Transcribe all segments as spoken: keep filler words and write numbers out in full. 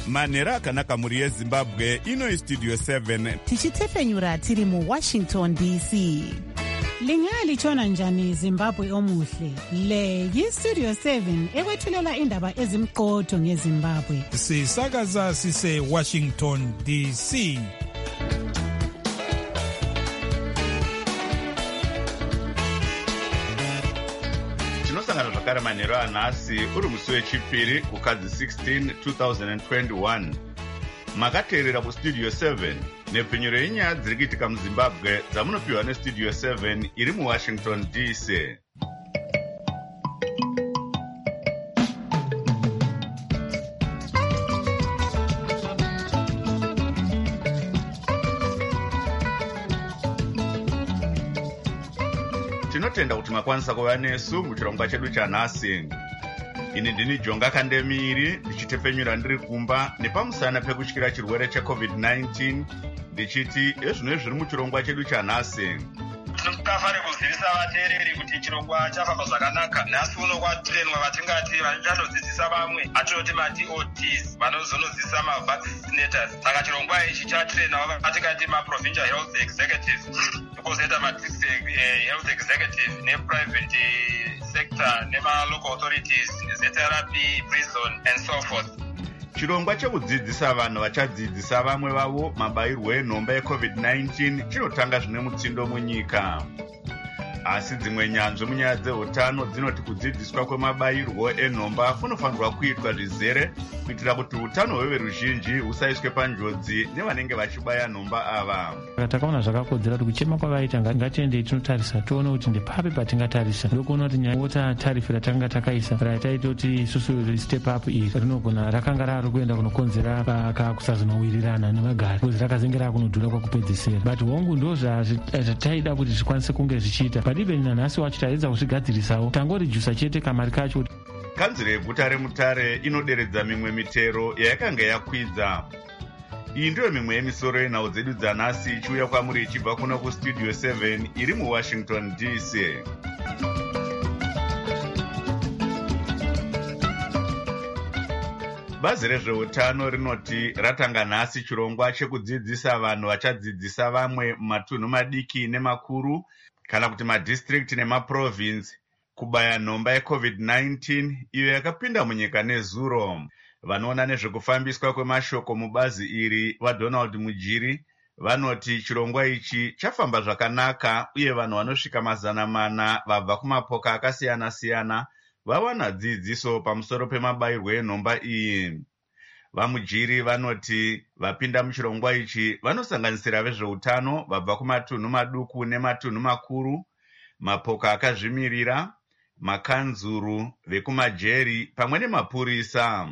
manhero akanaka mhuri yezimbabwe. Ino istudio seven tichitefenyura tiri muwashington D C. Lingalitshona njani Zimbabwe omuhle? Le yistudio seven ekwethulela indaba ezimqotho ngeZimbabwe. Sisakaza sise Washington D C. tinosangana zvakare manhero anhasi uri musi wechipiri kukadzi sixteen twenty twenty-one. Makateerera kustudio seven nepfenyuro yenyaya dziri kuitika muzimbabwe dzamunopiwa nestudio seven iri muwashington D C. tinotenda kuti makwanisa kuva nesu muchirongwa chedu chanhasi. Ini ndini Jonga Kandemiri ndichitefenyura ndiri kumba nepamusana pekutyira chirwere checovid nineteen ndichiti ezvino zviri muchirongwa chedu chanhasi. Tinofare kuzivisa vateereri kuti chirongwa chafamba zvakanaka. Nhasi uno kwatrenwa vatingati vachanodzidzisa vamwe atinoti ma-D O Ts vanozonodzidzisa ma-vaccinators. Saka chirongwa ichi chatrenwa vatingati ma-provincial health executives, kozoita ma-district health executive ne-private sector nema-local authorities, zetherapy, prison and so forth. Chirongwa chekudzidzisa vanhu vachadzidzisa vamwe vavo mabayirwo enhomba yecovid nineteen chinotanga zvine mutsindo munyika. Asi dzimwe nyanzvi munyaya dzeutano dzinoti kudzidziswa kwemabayirwo enhomba kunofanirwa kuitwa zvizere kuitira kuti utano hweveruzhinji husaiswe panjodzi nevanenge vachibaya nhomba ava. Takaona zvakakodzera kuti kuchema kwavaita ngatiendei tinotarisa tione kuti ndepapi patingatarisa. Ndokuona kuti nyaya tarifu ratanga takaisa rataita kuti isusu step up iyi rinogona rakanga rari kuenda kunokonzera kusazonowirirana nevagari kuti rakazengera kunodhura kwakupedzisira. But hongu ndo zvataida kuti zvikwanise kunge zvichiita. But even nanhasi wacho taedza kuzvigadzirisawo tangorijusa chete kamari kacho. Kanzuro yeguta reMutare inoderedza mimwe mitero yayakanga yakwidza. Iyi ndiyo mimwe yemisoro yenhau dzedu dzanhasi ichiuya kwamuri ichibva kuno kustudio seven iri muwashington D C. Bazi rezveutano rinoti ratanga nhasi chirongwa chekudzidzisa vanhu vachadzidzisa vamwe mumatunhu madiki nemakuru kana kuti madistrict nemaprovince kubaya nhomba yecovid nineteen iyo yakapinda munyika nezuro. Vanoona nezvekufambiswa kwemashoko mubazi iri vaDonald Mujiri vanoti chirongwa ichi chafamba zvakanaka uye vanhu vanosvika mazana mana vabva kumapoka akasiyana-siyana vawana dzidziso pamusoro pemabayirwo enhomba iyi. VaMujiri vanoti vapinda muchirongwa ichi vanosanganisira vezveutano vabva kumatunhu maduku nematunhu makuru, mapoka akazvimirira, makanzuru, vekumajeri pamwe nemapurisa.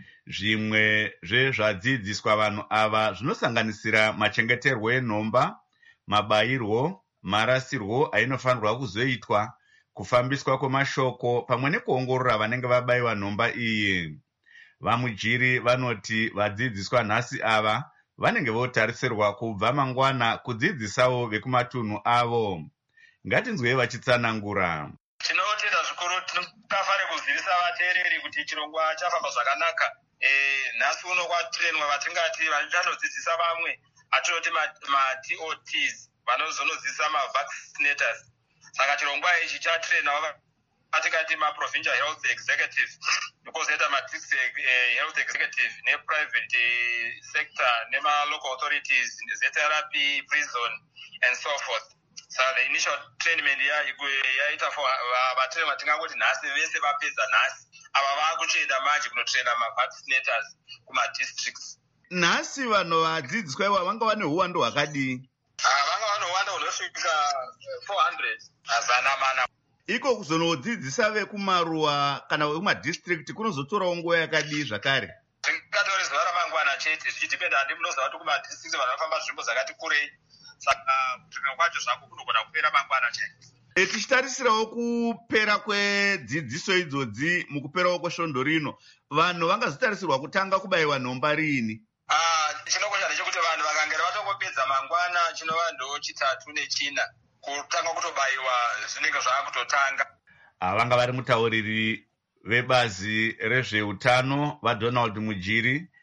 Zvimwe zvezvadzidziswa vanhu ava zvinosanganisira machengeterwo enhomba, mabayirwo, marasirwo ainofanirwa kuzoitwa, kufambiswa kwemashoko pamwe nekuongorora vanenge vabayiwa nhomba iyi. VaMujiri vanoti vadzidziswa nhasi ava vanenge votarisirwa kubva mangwana kudzidzisawo vekumatunhu avo. Ngatinzwei vachitsanangura. Tinotenda zvikuru, tinofare kuzivisa vateereri kuti chirongwa chafamba zvakanaka. Eh, nhasi uno kwatrenwa vatingati vachanodzidzisa vamwe atinoti ma-D O Ts vanozonodzidzisa ma-vaccinators. Saka chirongwa ichi chatrenwa atingati ma-provincial health executive, kozoita ma-district health executive ne-private sector nema-local authorities, zetherapy, prison and so forth. So the initial training yaita for vatraining tingangoti nhasi vese vapedza nhasi ava vakutoenda manje kunotraina ma-vaccinators kuma-districts. Nhasi vanhu vadzidziswa iwa vanga vane uwandu hwakadii? Vanga vane uwandu hunosvika four hundred mazana mana. Iko kuzonodzidzisa vekumaruwa kana vekumadhistrict kunozotorawo nguva yakadii zvakare? Tingatori zuva ramangwana chete zvichidhipenda handi munoziva kuti kumadistrict vanhu vanofamba nzvimbo dzakati kurei. Saka kutrika kwacho zvako kunogona kupera mangwana chete. E, tichitarisirawo kupera kwedzidziso idzodzi mukuperawo kwesvondo rino, vanhu vangazotarisirwa kutanga kubayiwa nhomba riini? Ah, chinokosha ndechekuti vanhu vakangera vatongopedza mangwana chinova ndo chitatu nechina kutanga kutobayiwa zvinenge zvakutotanga. Vanga vari mutauriri vebazi rezveutano vaDonald Mujiri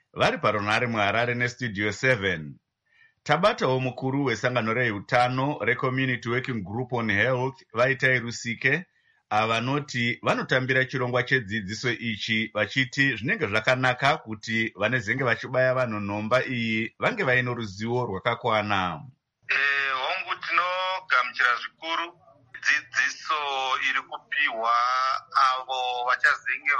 vari parunhare muharare nestudio seven. Tabatawo mukuru wesangano reutano recommunity working group on health vaitai Rusike, avanoti vanotambira chirongwa chedzidziso ichi vachiti zvinenge zvakanaka kuti vanezenge vachibaya vanhu nhomba iyi vange vaino ruzivo rwakakwana. Eh, hongu tinogamuchira zvikuru dzidziso iri kupiwa avo vachazenge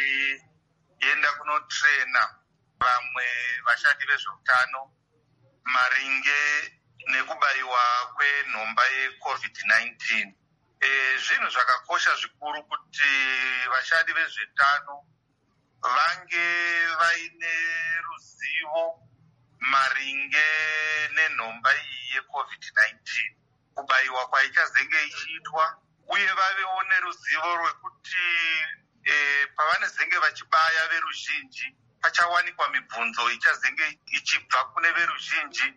vachienda kunotrena vamwe vashandi vezveutano maringe nekubayiwa kwenhomba yecovid nineteen. E, zvinhu zvakakosha zvikuru kuti vashandi vezveutano vange vaine ruzivo maringe nenhomba iyi yecovid nineteen, kubayiwa kwaichazenge ichiitwa, uye vavewo neruzivo rwekuti e, pavanezenge vachibaya veruzhinji pachawanikwa mibvunzo ichazenge ichibva kune veruzhinji.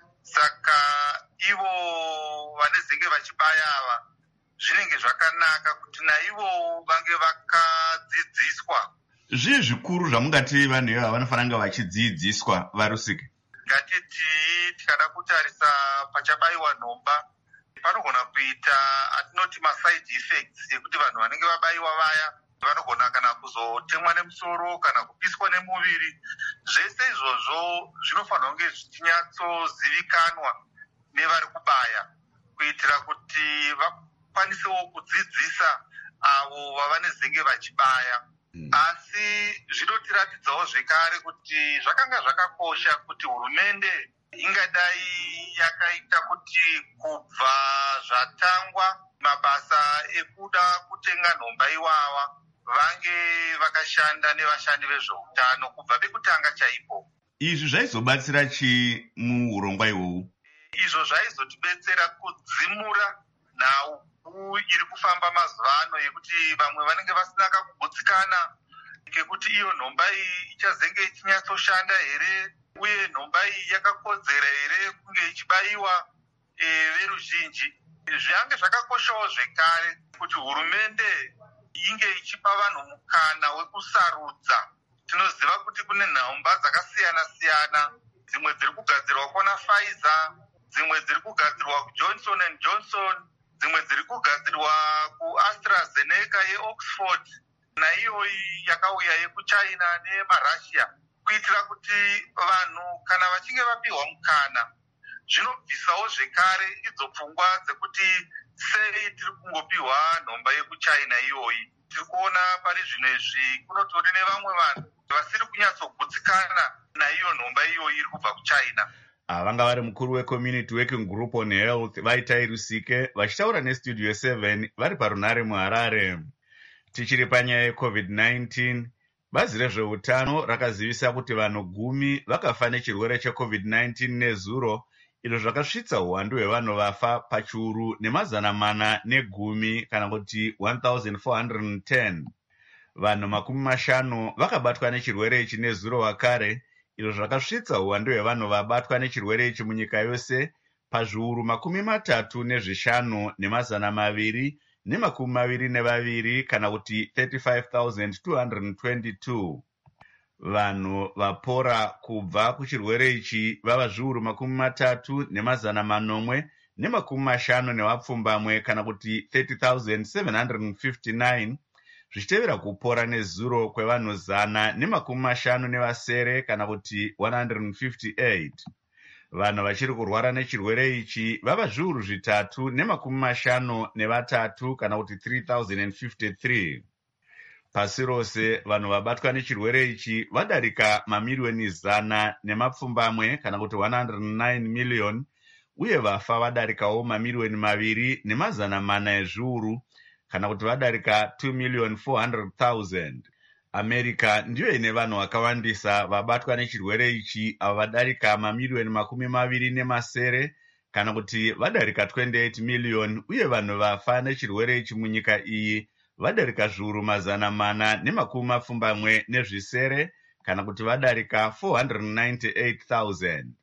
Saka ivo vanezenge vachibaya ava zvinenge zvakanaka kuti naivo vange vakadzidziswa. Zvii zvikuru zvamungati vanhu ivava vanofanira vachidzidziswa vaRusike? Ngatiti tikada kutarisa pachabayiwa nhomba panogona kuita atinoti maside effects ekuti vanhu vanenge vabayiwa vaya vanogona kana kuzotemwa nemusoro kana kupiswa nemuviri. Zvese izvozvo zvinofanira kunge zvichinyatsozivikanwa nevari kubaya kuitira kuti vakwanisewo kudzidzisa avo vavanezenge vachibaya. Mm. Asi zvinotiratidzawo zvekare kuti zvakanga zvakakosha kuti hurumende ingadai yakaita kuti kubva zvatangwa mabasa ekuda kutenga nhomba iwawa vange vakashanda nevashandi vezveutano kubva pekutanga chaipo. Izvi zvaizobatsira chi muurongwa ihwohwu? Izvo zvaizotibetsera kudzimura nhau iri kufamba mazuva ano yekuti vamwe vanenge vasina kakugutsikana kekuti iyo nhomba iyi ichazenge ichinyatsoshanda here, uye nhomba iyi yakakodzera here kunge ichibayiwa e, veruzhinji. Zviange zvakakoshawo zvekare kuti hurumende inge ichipa vanhu mukana wekusarudza. Tinoziva kuti kune nhomba dzakasiyana-siyana, dzimwe dziri kugadzirwa kuna Pfizer, dzimwe dziri kugadzirwa kuJohnson and Johnson, dzimwe dziri kugadzirwa kuAstraZeneca yeOxford, naiyoyi yakauya yekuChina nemaRussia, kuitira kuti vanhu kana vachinge vapiwa mukana zvinobvisawo zvekare idzo pfungwa dzekuti sei tiri kungopiwa nhomba yekuChina iyoyi. Tiri kuona pari zvino izvi kunotori nevamwe vanhu vasiri kunyatsogutsikana naiyo nhomba iyoyi iri kubva kuChina. Vanga vari mukuru wecommunity working group on health vaitai Rusike vachitaura nestudio seven vari parunhare muHarare. Tichiri panyaya yecovid nineteen, bazi rezveutano rakazivisa kuti vanhu gumi vakafa nechirwere checovid nineteen nezuro, izvo zvakasvitsa uwandu hwevanhu vafa pachiuru nemazana mana negumi kana kuti one thousand four hundred ten. Vanhu makumi mashanu vakabatwa nechirwere ichi nezuro wakare, izvo zvakasvitsa uwandu hwevanhu vabatwa nechirwere ichi munyika yose pazviuru makumi matatu nezvishanu nemazana maviri nemakumi maviri nevaviri kana kuti thirty-five thousand two hundred twenty-two. Vanhu vapora kubva kuchirwere ichi vava zviuru makumi matatu nemazana manomwe nemakumi mashanu nevapfumbamwe kana kuti thirty thousand seven hundred fifty-nine, zvichitevera kupora nezuro kwevanhu zana nemakumi mashanu nevasere kana kuti one hundred fifty-eight. Vanhu vachiri kurwara nechirwere ichi vava zviuru zvitatu nemakumi mashanu nevatatu kana kuti three thousand fifty-three. Pasi rose vanhu vabatwa nechirwere ichi vadarika mamiliyoni zana nemapfumbamwe kana kuti one hundred nine million, uye vafa vadarikawo mamiliyoni maviri nemazana mana ezviuru kana kuti vadarika two million four hundred thousand. America ndiyo ine vanhu vakawandisa vabatwa nechirwere ichi avo vadarika mamiliyoni makumi maviri nemasere kana kuti vadarika twenty-eight million, uye vanhu vafa nechirwere ichi munyika iyi vadarika zviuru mazana mana nemakumi mapfumbamwe nezvisere kana kuti vadarika four hundred ninety-eight thousand.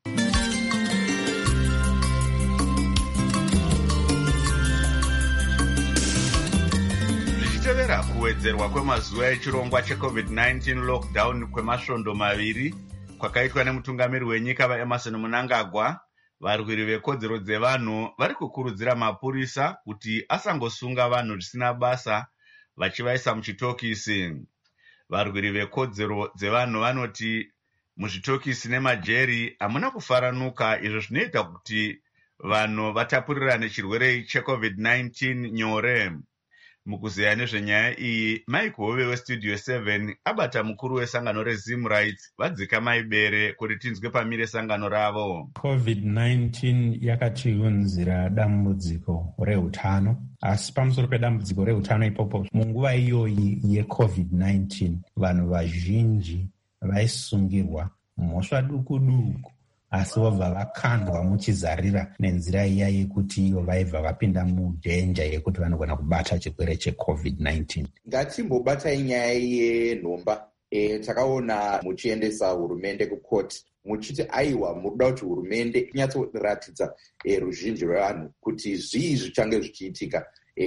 Zvichitevera kuwedzerwa kwemazuva echirongwa checovid nineteen lockdown kwemasvondo maviri, kwakaitwa nemutungamiri wenyika vaEmerson Mnangagwa, varwiri vekodzero dzevanhu vari kukurudzira mapurisa kuti asangosunga vanhu zvisina basa vachivaisa muchitokisi. Varwiri vekodzero dzevanhu vanoti muzvitokisi nemajeri hamuna kufaranuka, izvo zvinoita kuti vanhu vatapurirane chirwere checovid nineteen nyore. Mukuzeya nezvenyaya iyi, Mike Hove westudio seven abata mukuru wesangano reZim Rights vadzika maibere kuti tinzwe pamire sangano ravo. covid nineteen yakatiunzira dambudziko reutano, asi pamusoro pedambudziko reutano ipopo, munguva iyoyi yecovid nineteen vanhu vazhinji vaisungirwa mhosva duku duku, asi vobva vakandwa muchizarira nenzira iya yekuti ivo vaibva vapinda mudhenja yekuti vanogona kubata chirwere checovid nineteen. Ngatimbobatai nyaya yenhomba. E, takaona muchiendesa hurumende kukoti muchiti aiwa muda kuti hurumende inyatsoratidza e, ruzhinji rwevanhu kuti zvii zvichange zvichiitika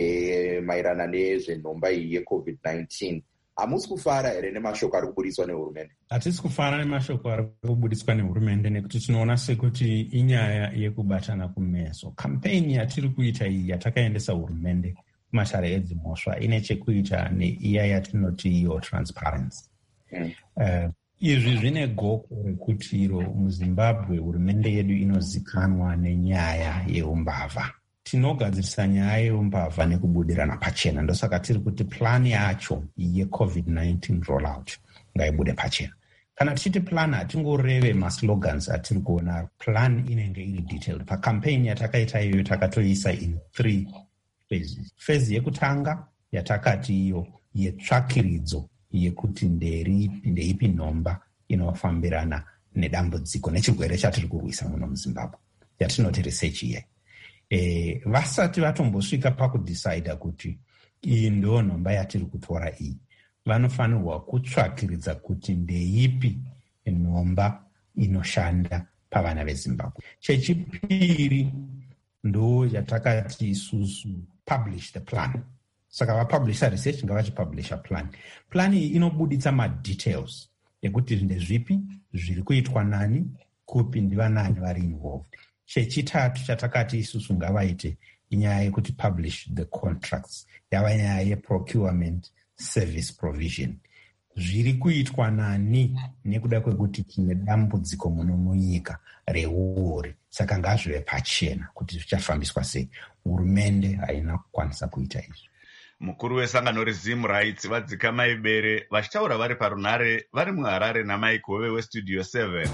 e, maerana nezvenhomba iyi yecovid nineteen. Hamusi kufara here nemashoko ari kubudiswa nehurumende? Hatisi kufara nemashoko ari kubudiswa nehurumende nekuti tinoona sekuti inyaya yekubatana kumeso. Kampeni yatiri kuita iyi yatakaendesa hurumende kumatare edzimhosva ine chekuita neiya yatinoti iyo transparency. Mm. Uh, izvi zvine goko rekuti iro muZimbabwe hurumende yedu inozikanwa nenyaya yeumbavha. Tinogadzirisa nyaya yeumbavha nekubudirana pachena. Ndosaka tiri kuti plan yacho yecovid nineteen rollout ngaibude pachena. Kana tichiti plan hatingoreve maslogans atiri kuona, plan inenge iri detailed. Pakampeni yatakaita iyoyo takatoisa in three phases. Phase yekutanga yatakati iyo yetsvakiridzo yekuti nderipi ndeipi nhomba inofambirana nedambudziko nechirwere chatiri kurwisa muno muZimbabwe, yatinoti research iye. E, vasati vatombosvika pakudecida kuti iyi ndo nhomba yatiri kutora iyi, vanofanirwa kutsvakiridza kuti ndeipi nhomba inoshanda pavana veZimbabwe. Chechipiri ndo yatakati isusu publish the plan. Saka vapublisha research ngavachipublisha plan. Plan iyi inobuditsa madetails ekuti ndezvipi zviri kuitwa nani, kupi ndiva nani vari involved. Chechitatu chatakati isusu ngavaite inyaya yekuti publish the contracts, yava nyaya yeprocurement service provision. Zviri kuitwa nani nekuda kwekuti tine dambudziko muno munyika reuri, saka ngazvive pachena kuti zvichafambiswa sei. Hurumende haina kukwanisa kuita izvi. Mukuru wesangano reZim Rights vadzika maibere vachitaura vari parunhare vari muHarare naMike Hove westudio seven.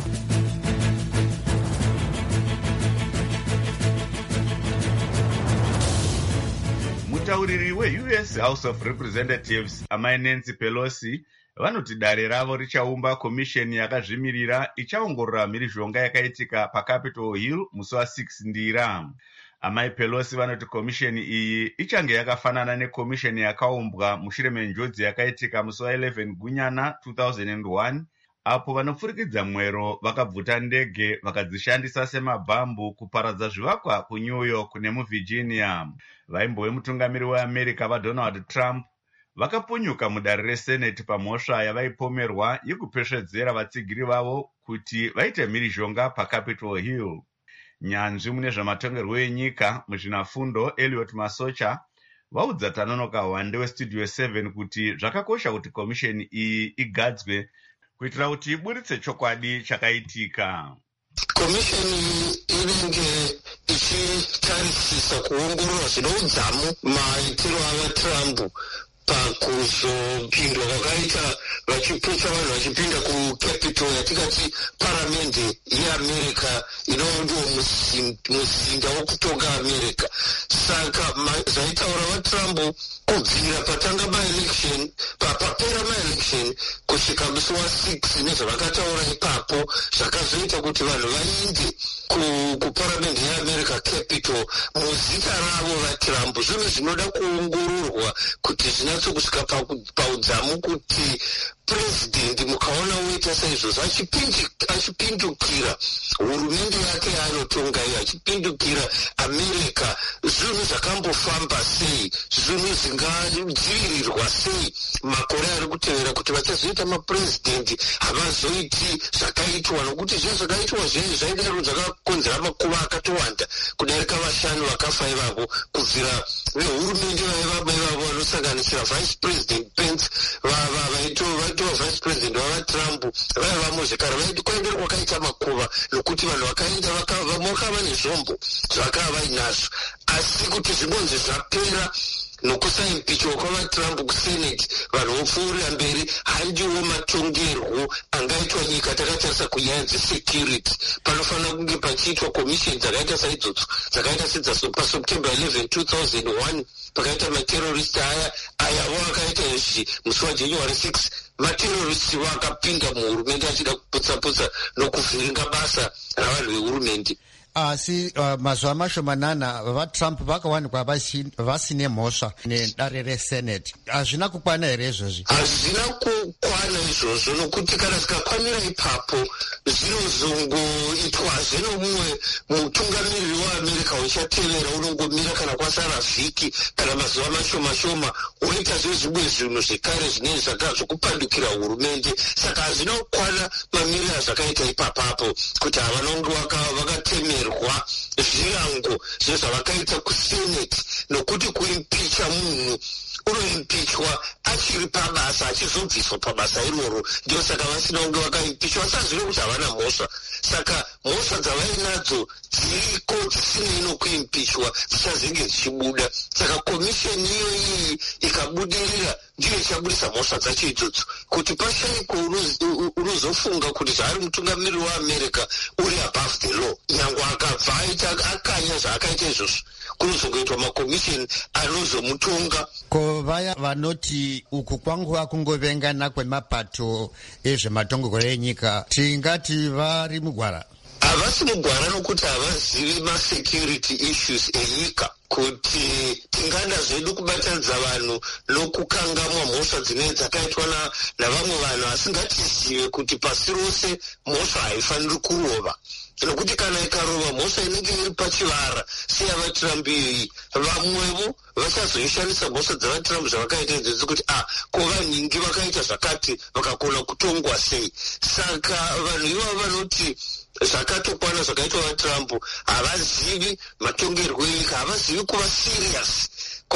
Mutauriri weU S House of Representatives amai Nancy Pelosi vanoti dare ravo richaumba komisheni yakazvimirira ichaongorora mhirizhonga yakaitika paCapitol Hill musi wa6 ndira. Amai Pelosi vanoti komisheni iyi ichange yakafanana nekomisheni yakaumbwa mushure menjodzi yakaitika musi wa11 gunyana two thousand one, apo vanopfurikidza mwero vakabvuta ndege vakadzishandisa semabhambu kuparadza zvivakwa kuNew York nemuVirginia. Vaimbo vemutungamiri weAmerica vaDonald Trump vakapunyuka mudare reSenate pamhosva yavaipomerwa yekupesvedzera vatsigiri vavo kuti vaite mhirizhonga paCapitol Hill. Nyanzvi mune zvamatongerwo enyika muzvinafundo Elliot Masocha vaudza Tanonoka Hwande westudio seven kuti zvakakosha kuti komisheni iyi igadzwe kuitira kuti iburitse chokwadi chakaitika. Komisheni inenge ichitarisisa kuongorora zvine udzamu maitiro avaTrump pakuzopindwa kwakaita vachiputsa vanhu vachipinda kuCapitol yatikati paramende yeAmerica inova ndiwo muzinda wokutonga America. Saka zvaitaura vaTrump kubvira patanga maelection papapera maelection kusvika musi wa6 nezvavakataura ipapo zvakazoita kuti vanhu vaende kuparamende yeAmerica Capitol muzita ravo vaTrump. Zvinhu zvinoda kuongororwa kuti zvinatsokusvika paudzamu kuti president mukaona uita saizvozvo achipindukira hurumende yake yaanotonga iyo achipindukira america, zvinhu zvakambofamba sei, zvinhu zvingadzivirirwa sei makore ari kutevera kuti vachazoita mapurezidendi havazoiti zvakaitwa, nokuti zvinhu zvakaitwa zvinhu zvaidaro zvakakonzera makuva akatowanda kudarika vashanu vakafa ivavo, kubvira vehurumende vaivavo ivavo vanosanganisira vice president Pence, vaitova vice president vava Trump vaivamo zvekare, kwaidero kwakaita makuva nokuti vanhu vakaenda vamwe vakava nezvombo zvavakava vainazvo, asi kuti zvinonzi zvapera nokusaimpichwa kwavatrump kusenate vanhu vopfuurira mberi. Handiwo matongerwo angaitwa nyika takatarisa kunyaya dzesecurity. Panofanira kunge pachiitwa commission dzakaita saidzodzo dzakaita sepaseptember eleventh two thousand one pakaita materrorist aya ayawo akaita izvi musi wajanuary sixth materrorist vakapinda muhurumende achida kuputsa-putsa nokuvhiringa basa ravanhu vehurumende. asi uh, mazuva mashomanana vatrump vakawanikwa vasine mhosva nedare resenate. hazvina kukwana here izvozvi? hazvina kukwana izvozvo, nokuti kana zvikakwanira ipapo zvinozongoitwazve nomumwe mutungamiriri weamerica uchatevera, unongomira kana kwasara vhiki kana mazuva mashoma-shoma woita zve zvimwe zvinhu zvekare zvinenge zvakazvokupandukira hurumende. Saka hazvina kukwana mamiriro azvakaita ipapapo kuti havanonge vakatemerwa zvirango zvinhu zvavakaita kusenate, nokuti kuimpicha munhu unoimpichwa achiri pabasa achizobviswa pabasa iroro. Ndio saka vasina kunge vakaimpichwa, sazvino kuti havana mhosva. Saka mhosva dzavainadzo dziriko dzisinei nokuimpichwa dzichazenge dzichibuda. Saka komisheni iyo iyi ikabudirira ndiyo ichabudisa mhosva dzacho idzodzo, kuti pashaiko unozofunga kuti zvaari mutungamiriri weamerica uri above the law. Nyange akabva aita akanya zvaakaita izvozvo kunozongoitwa makomisheni anozomutonga. Ko vaya vanoti uku kwanguva kungovengana kwemapato ezvematongero enyika, tingati vari mugwara? Havasi mugwara nokuti havazivi masecurity issues enyika, kuti tingada zvedu kubatanidza vanhu nokukangamwa mhosva dzinenge dzakaitwa navamwe vanhu, asi ngatizive kuti pasi rose mhosva haifaniri kurova, nokuti kana ikarova mhosva inenge iri pachivara seyavatrump iyoyi, vamwevo vachazoishandisa mhosva dzavatrump zvavakaita idzodzi kuti a ko vanhingi vakaita zvakati vakakona kutongwa sei. Saka vanhu ivavo vanoti zvakatokwana zvakaitwa vatrump havazivi matongerwo enyika, havazivi kuva serious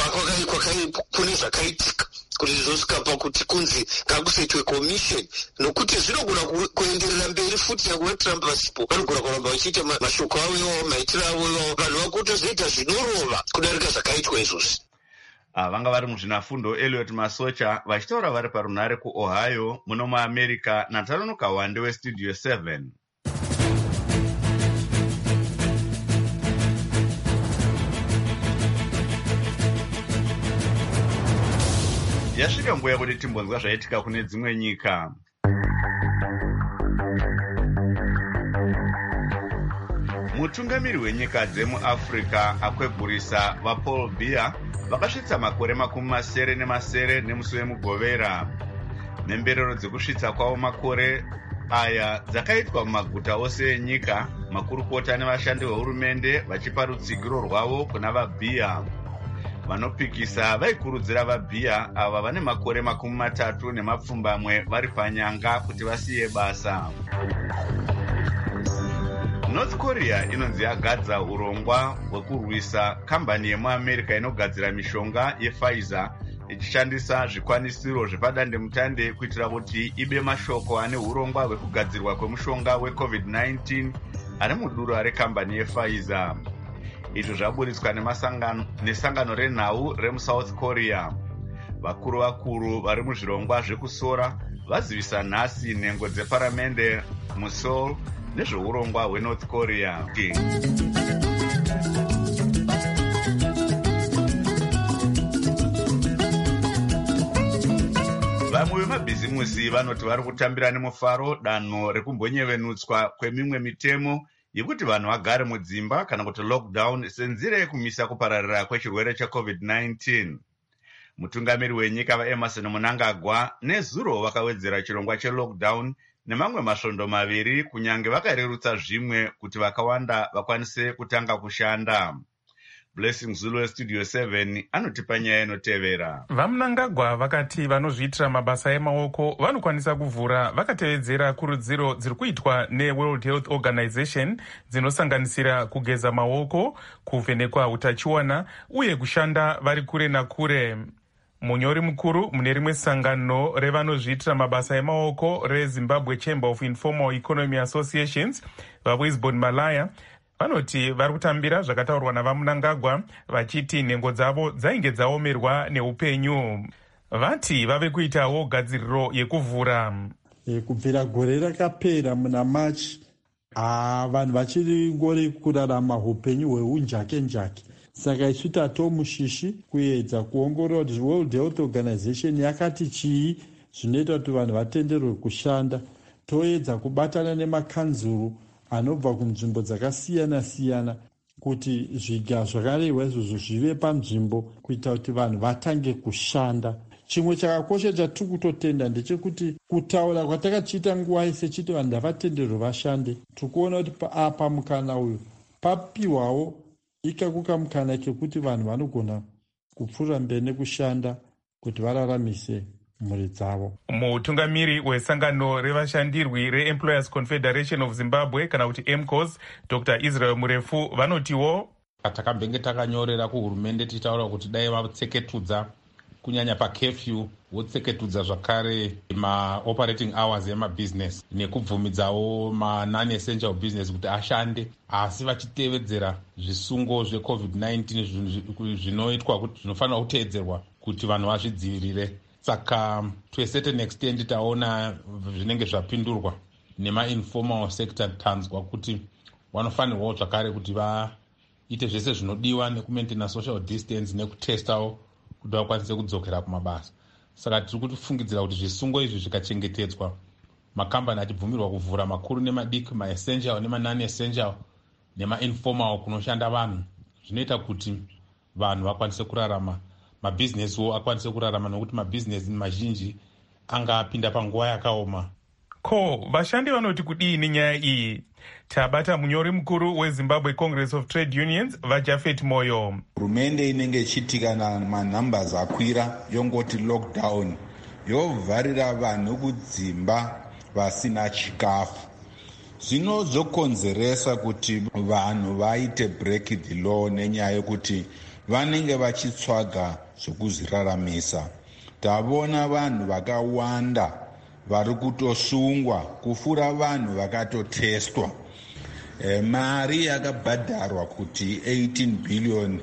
kune zvakaitika kuti zvizosvika pakuti kunzi ngakusetwe commission, nokuti zvinogona kuenderera mberi futi nyange vatrump vasipo vanogona kuramba vachiita mashoko avo ivavo maitiro avo ivavo, vanhu vakutozoita zvinorova kudarika zvakaitwa izvozvi. vanga vari muzvinafundo Elliot Masocha vachitaura vari parunhare kuOhio muno muamerica. Natano Kawande westudio seven. Yasvika nguva kuti timbonzwa zvaitika kune dzimwe nyika. Mutungamiri wenyika dzemuAfrica akwegurisa vaPaul Biya vakasvitsa makore makumi masere nemasere nemusi wemugovera. Nemberero dzekusvitsa kwavo makore aya dzakaitwa mumaguta ose enyika, makurukota nevashandi vehurumende vachipa rutsigiro rwavo kuna vaBiya. Vanopikisa vaikurudzira vaBiya ava vane makore makumi matatu nemapfumbamwe vari panyanga kuti vasiye basa. North Korea inonzi yagadza urongwa hwekurwisa kambani yemuamerica inogadzira mishonga yePfizer ichishandisa zvikwanisiro zvepadandemutande kuitira kuti ibe mashoko ane urongwa hwekugadzirwa kwemushonga wecovid nineteen ari muduro rekambani yePfizer. Izvo zvaburitswa nesangano renhau remuSouth Korea. Vakuru vakuru vari muzvirongwa zvekusora vazivisa nhasi nhengo dzeparamende muSeoul nezveurongwa hweNorth Korea. Vamwe vemabhizimusi vanoti vari kutambira nemufaro danho rekumbonyevenutswa kwemimwe mitemo yekuti vanhu vagare mudzimba kana kuti lockdown senzira yekumisa kupararira kwechirwere checovid nineteen. Mutungamiri wenyika vaEmerson Mnangagwa nezuro vakawedzera chirongwa chelockdown nemamwe masvondo maviri kunyange vakarerutsa zvimwe kuti vakawanda vakwanise kutanga kushanda. Blessing Zulu weStudio seven anotipa nyaya inotevera. VaMnangagwa vakati vanozviitira mabasa emaoko vanokwanisa kuvhura vakatevedzera kurudziro dziri kuitwa neWorld Health Organization dzinosanganisira kugeza maoko, kuvhenekwa utachiona uye kushanda vari kure nakure. Munyori mukuru mune rimwe sangano revanozviitira mabasa emaoko reZimbabwe Chamber of Informal Economy Associations, vaWisbon Malaya, vanoti vari kutambira zvakataurwa navaMnangagwa vachiti nhengo dzavo dzainge dzaomerwa neupenyu. Vati vave kuitawo gadziriro yekuvhura. E, kubvira gore rakapera muna Machi, vanhu vachiri ngori kurarama upenyu hweunjake njake. Saka isu tatomushishi kuedza kuongorora kuti World Health Organization yakati chii zvinoita kuti vanhu vatenderwe kushanda. Toedza kubatana nemakanzuru anobva kunzvimbo dzakasiyana siyana kuti zviga zvakarehwa izvozvo zvive panzvimbo kuita kuti vanhu vatange kushanda. Chimwe chakakosha chatiri kutotenda ndechekuti kutaura kwatakachiita nguva yese chiti vanhu ngavatenderwe vashande, tikuona kuti apa mukana uyu papiwawo ikakuka mukana kekuti vanhu vanogona kupfuura mberi nekushanda kuti vararamise mhuri dzavo. Mutungamiri wesangano revashandirwi reEmployers Confederation of Zimbabwe kana kuti E M C O S, Doctor Israel Murefu, vanotiwo takambenge takanyorera kuhurumende tichitaura kuti dai vatseketudza kunyanya pakefyu votseketudza zvakare maoperating hours emabusiness nekubvumidzawo manani essential business kuti ashande, asi vachitevedzera zvisungo zvecovid nineteen zvinoitwa kuti zvinofanira kuteedzerwa kuti vanhu vazvidzivirire. Saka to a certain extent taona zvinenge zvapindurwa nemainformal sector tanzwa kuti vanofanirwawo zvakare kuti vaite zvese zvinodiwa nekumaintaina social distance nekutestawo kuti vakwanise kudzokera kumabasa. Saka tiri kutifungidzira kuti zvisungo izvi zvikachengetedzwa, makambani achibvumirwa kuvhura makuru nemadiki, maessential nemanani essential nemainformal kunoshanda vanhu, zvinoita kuti vanhu vakwanise kurarama, mabhizinesi wo akwanise kurarama nokuti mabhizinesi mazhinji anga apinda panguva yakaoma. Ko vashandi vanoti kudini nyaya iyi? Tabata munyori mukuru weZimbabwe Congress of Trade Unions vaJafet Moyo. Hurumende inenge ichiitikana manumbers akwira yongoti lockdown yovharira vanhu kudzimba vasina chikafu. Zvinozokonzeresa kuti vanhu vaite break the law nenyaya yekuti vanenge vachitsvaga zvokuzviraramisa. Tavona vanhu vakawanda vari kutosungwa kufura vanhu vakatotestwa. E, mari yakabhadharwa kuti eighteen billion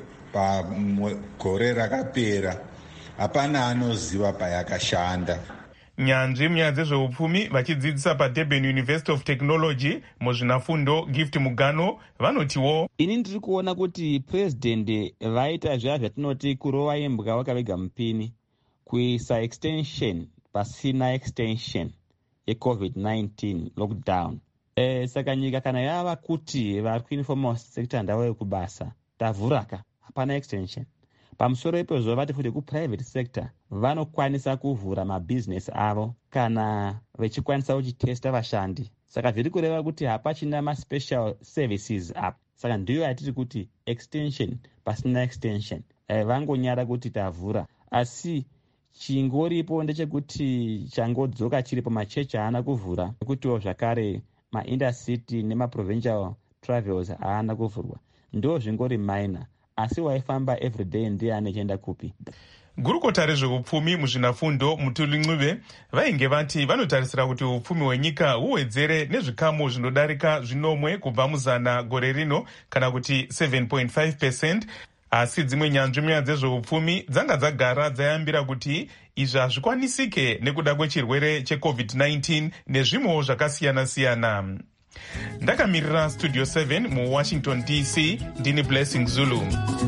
pagore rakapera, hapana anoziva payakashanda. Nyanzvi munyaya dzezveupfumi vachidzidzisa paDurban University of Technology muzvinafundo Gift Mugano vanotiwo ini ndiri kuona kuti president vaita zviya zvatinoti kurova imbwa wakavega mupini kuisa extension pasina extension yecovid nineteen lockdown. E, saka nyika kana yava kuti vari kuinformal sector ndavo kubasa tavhuraka hapana extension. Pamusoro ipezvo vati futi kuprivate sector vanokwanisa kuvhura mabusiness avo kana vachikwanisa kuchitesta vashandi. Saka zviri kureva kuti hapachina maspecial services apo. Saka ndiyo yatiri kuti extension pasina extension. E, vangonyara kuti tavhura. Asi chingoripo ndechekuti changodzoka chiripo machechi haana kuvhura, nekutiwo zvakare maintercity nemaprovincial travels haana kuvhurwa. Ndo zvingori minor, asi waifamba everyday ndiye anechienda kupi. Gurukota rezveupfumi muzvinafundo Mutuli Ncube vainge vati vanotarisira kuti upfumi hwenyika huwedzere nezvikamu zvinodarika zvinomwe kubva muzana gore rino kana kuti seven point five percent. Asi dzimwe nyanzvi munyaya dzezveupfumi dzanga dzagara dzayambira kuti izvi hazvikwanisike nekuda kwechirwere checovid nineteen nezvimwewo zvakasiyana siyana. Ndakamirira Studio seven muWashington D C, ndini Blessing Zulu.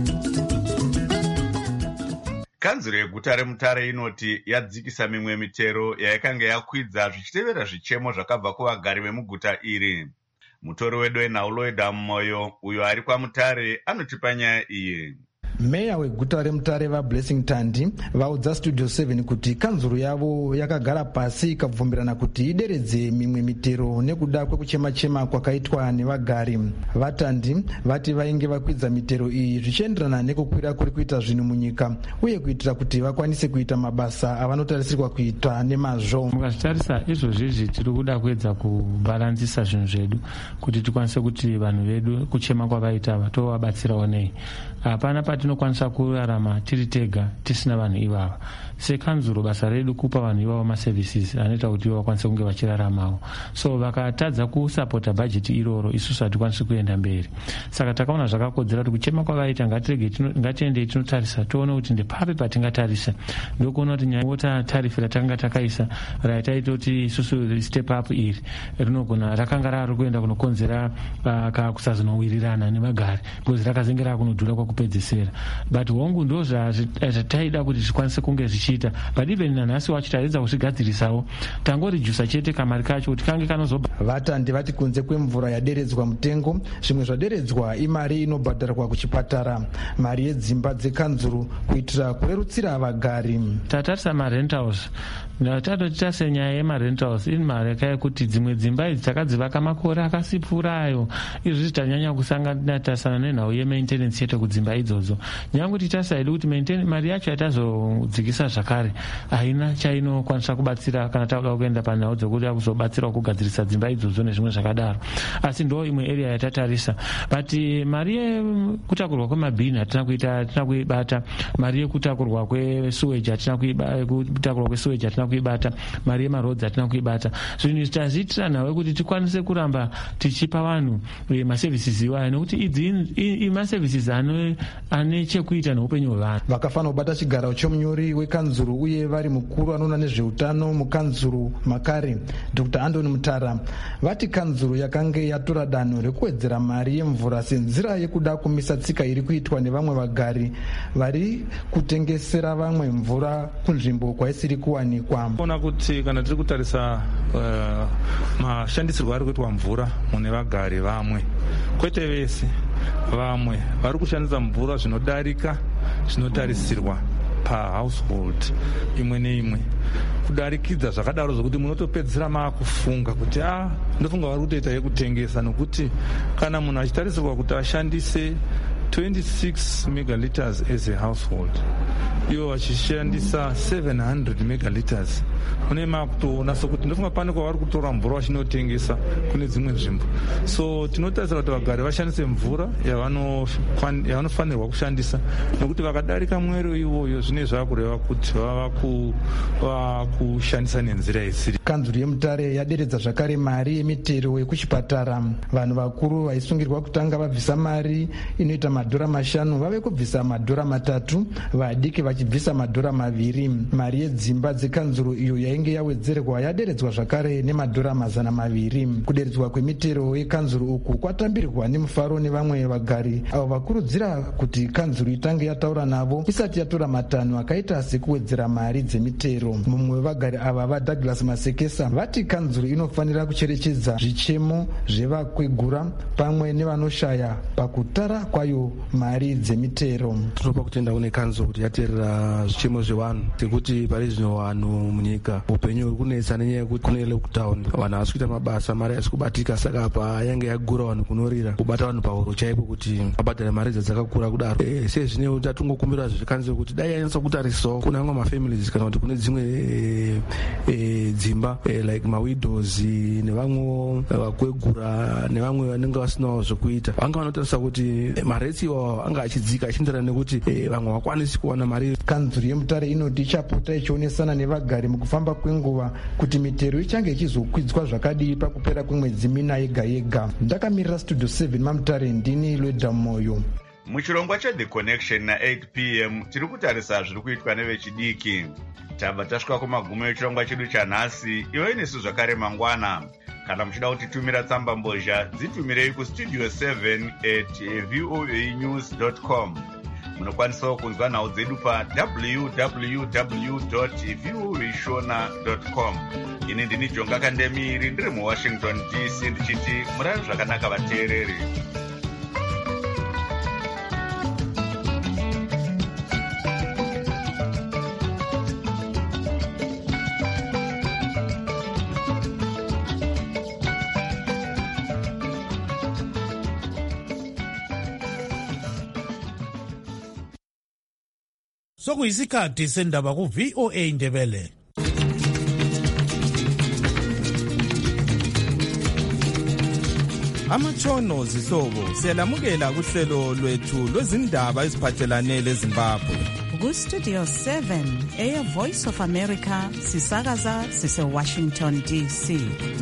Kanzuro yeguta reMutare inoti yadzikisa mimwe mitero yaikanga yakwidza zvichitevera zvichemo zvakabva kuvagari vemuguta iri. Mutori wedu eNhauloida Moyo uyo ari kwaMutare anotipa nyaya iyi. meya weguta remutare vablessing tandi vaudza studio seven kuti kanzuro yavo yakagara pasi ikabvumirana kuti ideredze mimwe mitero nekuda kwekuchema-chema kwakaitwa nevagari. Vatandi vati vainge vakwidza mitero iyi zvichienderana nekukwira kuri kuita zvinhu munyika uye kuitira kuti vakwanise kuita mabasa avanotarisirwa kuita nemazvo. Mukazvitarisa izvozvizvi tiri kuda kuedza kubhalansisa zvinhu zvedu kuti tikwanise kuti vanhu vedu kuchema kwavaita tovabatsirawo nei. Hapana patinokwanisa kurarama tiri tega tisina vanhu ivava. Sekanzuro basa redu kupa vanhu ivavo maservices anoita kuti vakwanise kunge vachiraramawo. So vakatadza kusapota bhajeti iroro isusu hatikwanisi kuenda mberi. Saka takaona zvakakodzera kuti kuchema kwavaita ngatiendei tinotarisa toona kuti ndepapi patingatarisa. Ndokuona kuti nyaya tarifu ratanga takaisa raitaita kuti isusu step up iri rinogona rakanga rari kuenda kunokonzera kusazinowirirana nemagari because rakazengera kunodhura kwakupedzisira. But hongu ndo zvataida kuti zvikwanise kunge zvichiita. But even nanhasi wacho taedza kuzvigadzirisawo tangorijusa chete kamari kacho kuti kange kanozoba. Vatandi vati kunze kwemvura yaderedzwa mutengo zvimwe zvaderedzwa imari inobhadharwa kuchipatara, mari yedzimba dzekanzuru kuitira kurerutsira vagari. Tatarisa marentals tatotita senyaya yemarentals ini mari yakaikuti dzimwe dzimba idzi takadzivaka makore akasipfurayo izvi tanyanya kusangana tasana nenhau yemaintenance chete kudzimba idzodzo. Nyange kuti tasaidi kuti mari yacho yatazodzikisa zvakare haina chainokwanisa kubatsira kana takuda kuenda panhau dzokuda kuzobatsirawo kugadzirisa dzimba idzodzo nezvimwe zvakadaro. Asi ndo imwe area yatatarisa. But mari yekutakurwa kwemabhini hatina kuita hatina kuibata. Mari yekutakurwa kwesuweji hatina kutakurwa kwesuweji hatina kuibata. Mari yemarodzi hatina kuibata. Zvinhu taziitira nawe kuti tikwanise kuramba tichipa vanhu maservices iwayo nekuti idzi maservices ane chekuita neupenyu hwevanhu. Vakafanira kubata chigaro chomunyori wekanzuru uye vari mukuru anoona nezveutano mukanzuru makare Dr Andoni Mutara vati kanzuru yakange yatora danho rekuwedzera mari yemvura senzira yekuda kumisa tsika iri kuitwa nevamwe vagari vari kutengesera vamwe mvura kunzvimbo kwaisiri kuwanikwa. Ona kuti kana tiri kutarisa uh, mashandisirwo ari kuitwa mvura mune vagari vamwe kwete vese vamwe vari kushandisa mvura zvinodarika zvinotarisirwa pahousehold imwe neimwe kudarikidza zvakadaro zvokuti munotopedzera maakufunga kuti a ndofunga vari kutoita yekutengesa nokuti kana munhu achitarisirwa kuti ashandise twenty-six megaliters as a household ivo vachishandisa seven hundred megaliters kune makutoona sokuti ndofunga pane kwavari kutora mvura vachinotengesa kune dzimwe nzvimbo. So tinotarisira kuti vagari vashandise mvura yavanofanirwa kushandisa nekuti vakadarika mwero iwoyo zvine zvakureva kuti vava kushandisa nenzira isiri. Kanzuru yemutare yaderedza zvakare mari yemitero yekuchipatara. Vanhu vakuru vaisungirwa kutanga vabvisa mari inoita madhora mashanu vave kubvisa madhora matatu, vadiki vachibvisa madhora maviri. Mari yedzimba dzekanzuru iyo yainge yawedzerwa yaderedzwa zvakare nemadhora mazana maviri. Kuderedzwa kwemitero yekanzuru uku kwatambirwa nemufaro nevamwe vagari avo vakurudzira kuti kanzuru itange yataura navo isati yatora matanho akaita sekuwedzera mari dzemitero. Mumwe wevagari ava vaDouglas Masekesa vati kanzuru inofanira kucherechedza zvichemo zvevakwegura pamwe nevanoshaya pakutara kwayo mari dzemitero. Tinopa kutenda kune kanzuru kuti yateerera zvichemo zvevanhu sekuti pari zvino vanhu munyika upenyu huri kunetsa nenyaya yekuti kune lockdown vanhu havasi kuita mabasa mari havisi kubatika. Saka pa yange yagura vanhu kunorira kubata vanhu pahuro chaipo kuti vabhadhare mari dzakakura kudaro. E, sezvine tatungokumbira zvikanzuro kuti dai yanyatsa kutarisawo kune amwe mafamilies kana kuti kune dzimwe e, e, dzimba e, like mawidows nevamwe vakwegura nevamwe vanenge vasinawo zvokuita vanga vanotarisa kuti maretsi iwawo anga achidzika achienderana nekuti e, vamwe vakwanisi kuwana mari. Kanzuru yemutare inoti ichapota ichionesana nevagari mukufamba kwenguva kuti mitero ichange ichizokwidzwa zvakadii pakupera kwemwedzi mina yega yega. Ndakamirira studio seven mamutare ndini Lweda Moyo. Muchirongwa cheThe Connection na eight p m tiri kutarisa zviri kuitwa nevechidiki. Tabva tasvika kumagumo echirongwa chedu chanhasi. Iwe nesu zvakare mangwana. Kana muchida kutitumira tsamba mbozha dzitumirei kustudio seven at voa news dot com. Munokwanisawo kunzwa nhau dzedu pa w w w dot voa shona dot com. Ini ndini Jonga Kandemiri ndiri muWashington D C ndichiti murari zvakanaka vateereri. sokuyisikhathi sendaba ku-V O A Ndebele. Amatshono zihlobo siyalamukela kuhlelo lwethu lwezindaba eziphathelane leZimbabwe. Ku-Studio seven, Air Voice of America, sisakaza sise-Washington D C.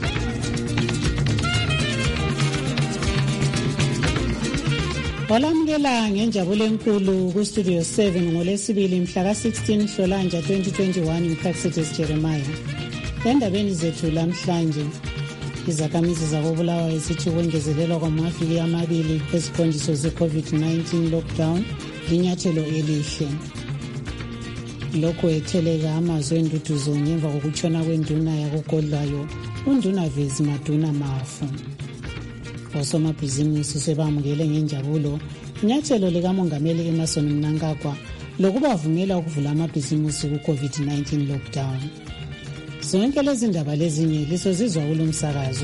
Walamukela ngenjabulo enkulu ku-Studio seven ngolesibili mhla ka-sixteen Nhlolanja twenty twenty-one uPraxidis Jeremiah. Endabeni zethu lamhlanje, izakhamizi zakobulawayo zithi ukwengezelelwa kwamaviki amabili kweziqondiso ze-COVID nineteen lockdown linyathelo elihle. Lokhu etheleka amazwi enduduzo ngemva kokutshona kwenduna yakugodlayo uNduna Vezi Maduna Mafu. Osomabhizinisi sebamukele ngenjabulo inyathelo likamongameli Emmerson Mnangagwa lokubavumela ukuvula amabhizinisi ku-COVID nineteen lockdown. Zonke lezi ndaba lezinye lisozizwa kulo msakazo.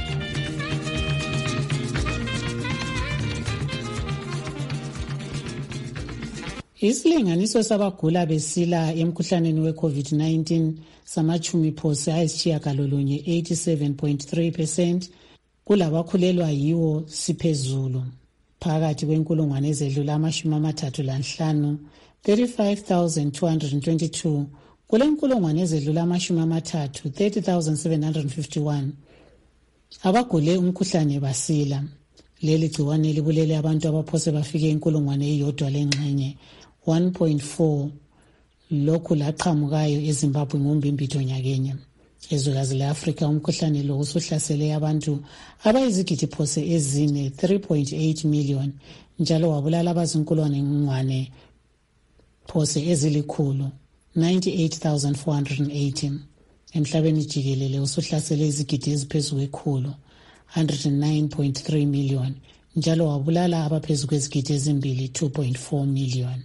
Isilinganiso sabagula besila emkhuhlaneni we-COVID nineteen samachumi phose ayisishiyagalolunye eighty-seven point three percent kulabakhulelwa yiwo siphezulu. Phakathi kwenkulungwane ezedlula amashumi amathathu lanhlanu thirty-five thousand two hundred twenty-two kule nkulungwane ezedlula amashumi amathathu thirty thousand seven hundred fifty-one abagule umkhuhlane basila. Leli gciwane libulele abantu abaphose bafike inkulungwane eyodwa lengxenye one point four lokhu laqhamukayo eZimbabwe ngombimbitho nyakenye. Ezwekazi le-Afrika umkhuhlane lo usuhlasele abantu abayizigidi phose ezine three point eight million njalo wabulala abazinkulungwane ngwane phose ezilikhulu ninety-eight thousand four hundred eighty. Emhlabeni jikelele usuhlasele izigidi eziphezu kwekhulu one hundred nine point three million njalo wabulala abaphezu kwezigidi ezimbili two point four million.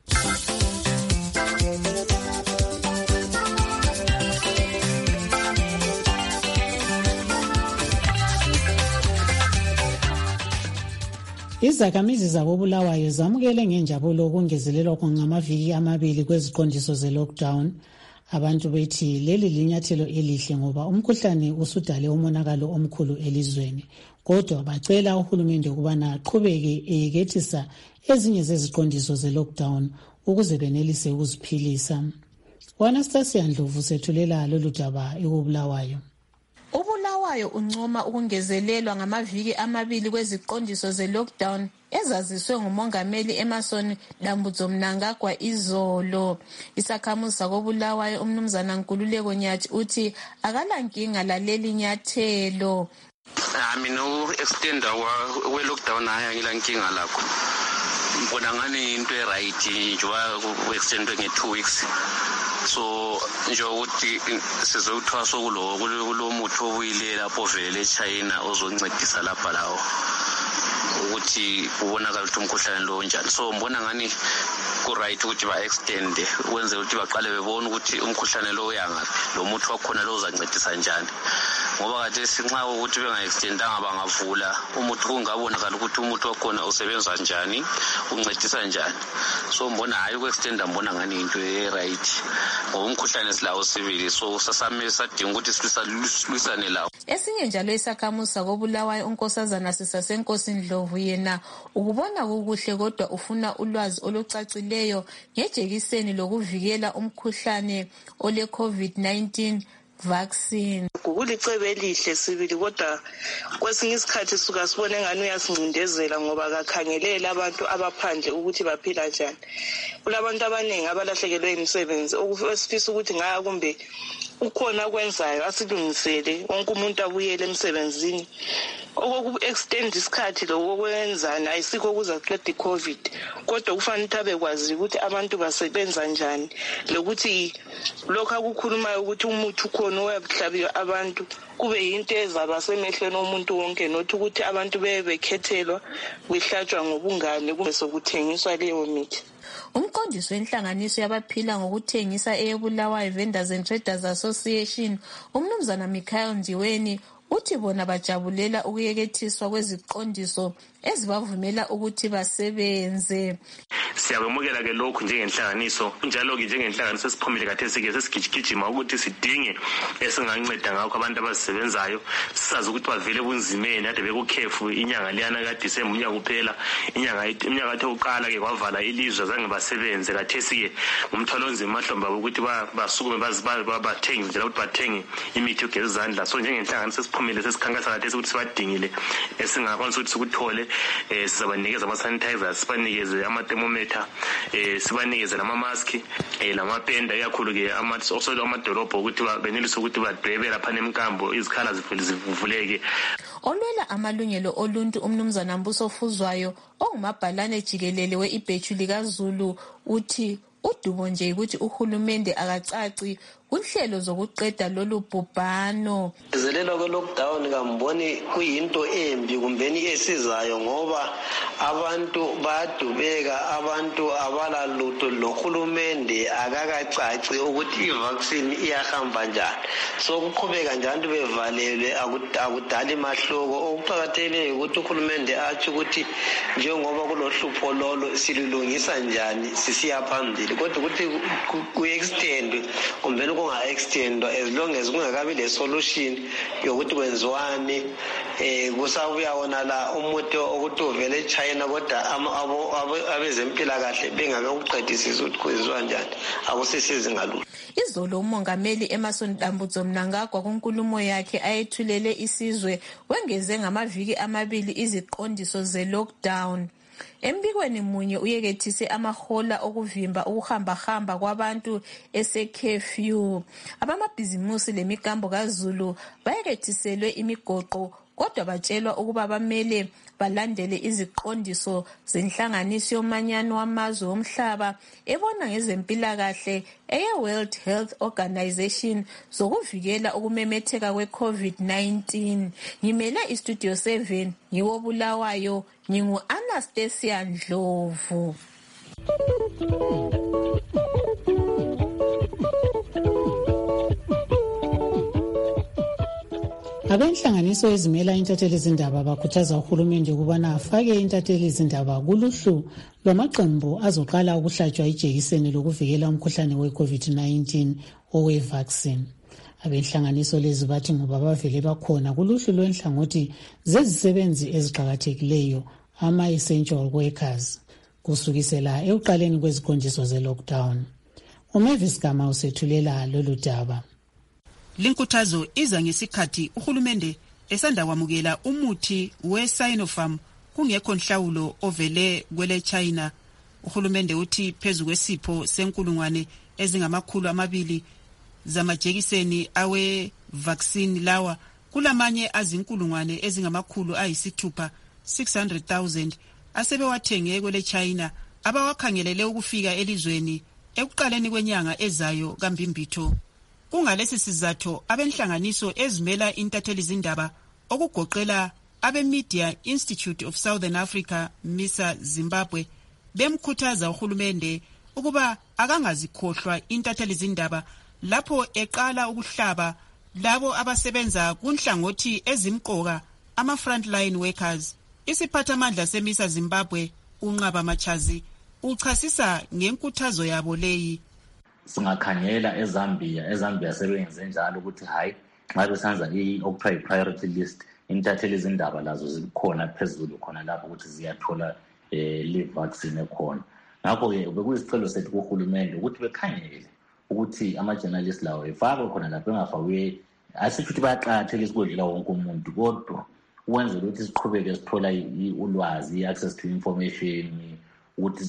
Izakhamizi zakobulawayo zamukele ngenjabulo ukungezelelwa ngamaviki amabili kweziqondiso ze-lockdown. Abantu bethi leli linyathelo elihle ngoba umkhuhlane usudale umonakalo omkhulu elizweni. Kodwa bacela uhulumende ukubana aqhubeke eyekethisa ezinye zeziqondiso ze-lockdown ukuze benelise ukuziphilisa. U-Anastasia Ndlovu sethulela lolu daba ekubulawayo. Ubulawayo uncoma ukungezelelwa ngamaviki amabili kweziqondiso ze-lockdown ezaziswe ngumongameli Emmerson Dambudzo Mnangagwa izolo. Isakhamuzi sakobulawayo umnumzana Nkululeko Nyathi uthi akalankinga laleli nyathelo. Mina u-extenda we-lockdown haya ngilankinga lakho. Mbona ngani into e-right njengoba ku-extendwe nge-two weeks. So nje ukuthi sizothwasa kulo kulo muthi obuyile lapho vele eChina ozoncedisa lapha lawo ukuthi ubonakala ukuthi umkhuhlane lo njani. So mbona ngani ku right ukuthi ba extend wenze ukuthi baqale bebone ukuthi umkhuhlane lo uyangaphi lo muthi wakhona lo uzancedisa njani. Ngoba kade sinxa ukuthi benga extendanga bangavula umuthi kungabonakala ukuthi umuthi wakhona usebenza njani uncedisa njani. So mbona hayi ku extend mbona ngani into e right ngoba umkhuhlane silawo sivile so sasame sadinga ukuthi silusane lawo. Esinye njalo isakhamuzi sakobulawayo unkosazana Sisasenkosi Ndlovu yena ukubona kukuhle kodwa ufuna ulwazi olucacileyo ngejekiseni lokuvikela umkhuhlane ole COVID nineteen vaccine. Kulicebe elihle sibili kodwa kwesinye isikhathi suka sibone ngani uyasincindezela ngoba akakhangelela abantu abaphandle ukuthi baphila njani. Kulabantu abaningi abalahlekelwe imisebenzi okufisa ukuthi ngaya kumbe ukhona kwenzayo asilungisele wonke umuntu abuyele emsebenzini. Okoku-extend isikhathi lokho kwenzana ayisikho kuzaqeda i-COVID kodwa kufanele ukuthi abekwazi ukuthi abantu basebenza njani lokuthi lokho akukhulumayo ukuthi umuthi ukhona oyabuhlabiyo abantu kube yinto ezaba semehlweni omuntu wonke nothi ukuthi abantu bebe bekhethelwa kwihlatshwa ngobungane kube sokuthengiswa leyo mithi. Umqondisi wenhlanganiso yabaphila ngokuthengisa eyeBulawayo Vendors and Traders Association umnumzana Mikhael Ndiweni uthi bona bajabulela ukuyekethiswa kweziqondiso ezibavumela ukuthi basebenze. Siyabemukela ke lokhu njengenhlanganiso njalo ke njengenhlanganiso siphumile kathesi ke sesigijigijima ukuthi sidinge esinganceda ngakho abantu abazisebenzayo sisazi ukuthi bavele bunzimeni ade bekukhefu inyanga liyana ka December unyaka kuphela inyanga iminyaka ethe uqala ke kwavala ilizwe zange basebenze kathesi ke umthwalo onzima mahlomba ukuthi basukume bathenge njalo ukuthi bathenge imithi yogeza izandla. So njengenhlanganiso siphumile sesikhankasa kathesi ukuthi sibadingile esingakwanisa ukuthi sikuthole sizabanikeza ama sanitizers sibanikeze ama thermometer eh sibanikeze nama mask eh lamapenda ikakhulu ke ama osodo amadolobho ukuthi benelise ukuthi badwebe lapha nemkambo izikhala zivuleke. Olwela amalungelo oluntu umnumzana Mbuso Fuzwayo ongumabhalane jikelele weibheju likaZulu uthi udubo nje ukuthi uhulumende akacaci kunhlelo zokuqeda lolu bhubhano. Izelelo ke lockdown kamboni kuyinto embi kumbeni esizayo ngoba abantu badubeka abantu abala lutho lohulumende akakacaci ukuthi ivaccine iyahamba njani. So kuqhubeka njalo bevalelwe akudali mahloko. Okuqhakathekile ukuthi uhulumende athi ukuthi njengoba kulohlupho lolo sililungisa njani sisiya phambili kodwa ukuthi ku extend kumbeni kunga extend as long as kungakabi le solution yokuthi kwenziwane eh kusabuya wona la umuthi ukuthi uvele eChina kodwa abezempilakahle bengakakuqedisisa ukuthi kwenziwa njani akusisizi ngalutho. Izolo umongameli Emerson Dambudzo Mnangagwa kunkulumo yakhe ayethulele isizwe wengeze ngamaviki amabili iziqondiso ze lockdown. Embikweni munye uyekethise amahola okuvimba ukuhamba-hamba kwabantu ese-curfew. Abamabhizimusi lemigambo kaZulu bayekethiselwe imigoqo kodwa batshelwa ukuba bamele balandele iziqondiso zenhlanganiso yomanyano wamazwe omhlaba ebona ngezempilakahle eye-World Health Organization zokuvikela ukumemetheka kwe-COVID nineteen. Ngimele iStudio seven ngiwobulawayo ngingu-Anastasia Ndlovu. Abenhlanganiso ezimela intatheli izindaba bakhuthaza uhulumende ukubana afake intatheli izindaba kuluhlu lwamaqembu azoqala ukuhlatshwa ijekiseni lokuvikela umkhuhlane we-COVID nineteen owe-vaccine. Abenhlanganiso lezi bathi ngoba bavele bakhona kuluhlu lwenhlangothi zezisebenzi eziqakathekileyo ama-essential workers kusukisela ekuqaleni kweziqondiso ze-lockdown. uMavis Gama usethulela lolu daba. Linkuthazo iza ngesikhathi uhulumende esanda kwamukela umuthi we-Sinopharm kungekho nhlawulo ovele kwele China. Uhulumende uthi phezu kwesipho senkulungwane ezingamakhulu amabili zamajekiseni awe vaccine lawa kulamanye azinkulungwane ezingamakhulu ayisithupha six hundred thousand asebewathenge kwele China abawakhangelele ukufika elizweni ekuqaleni kwenyanga ezayo kambimbitho. Kungalesi sizatho abenhlanganiso ezimela intatheli izindaba okugoqela abe-Media Institute of Southern Africa MISA Zimbabwe bemkhuthaza uhulumende ukuba akangazikhohlwa intatheli izindaba lapho eqala ukuhlaba labo abasebenza kunhlangothi ezimqoka ama-frontline workers. Isiphathamandla semisa Zimbabwe uNqaba Machazi uchasisa ngenkuthazo yabo leyi. Singakhangela eZambia eZambia sebenze njalo ukuthi hayi nxa besenza okuthiwa i-priority list intatheli izindaba lazo zikhona phezulu khona lapho ukuthi ziyathola le vaccine ekhona. Ngakho-ke bekuyisicelo sethu kuhulumende ukuthi bekhangele ukuthi ama-journalist lawo efakwe khona lapho engafakwe asisho ukuthi bayaqakathela isikodlela wonke umuntu kodwa ukwenzela ukuthi siqhubeke sithola ulwazi i-access to information ukuthi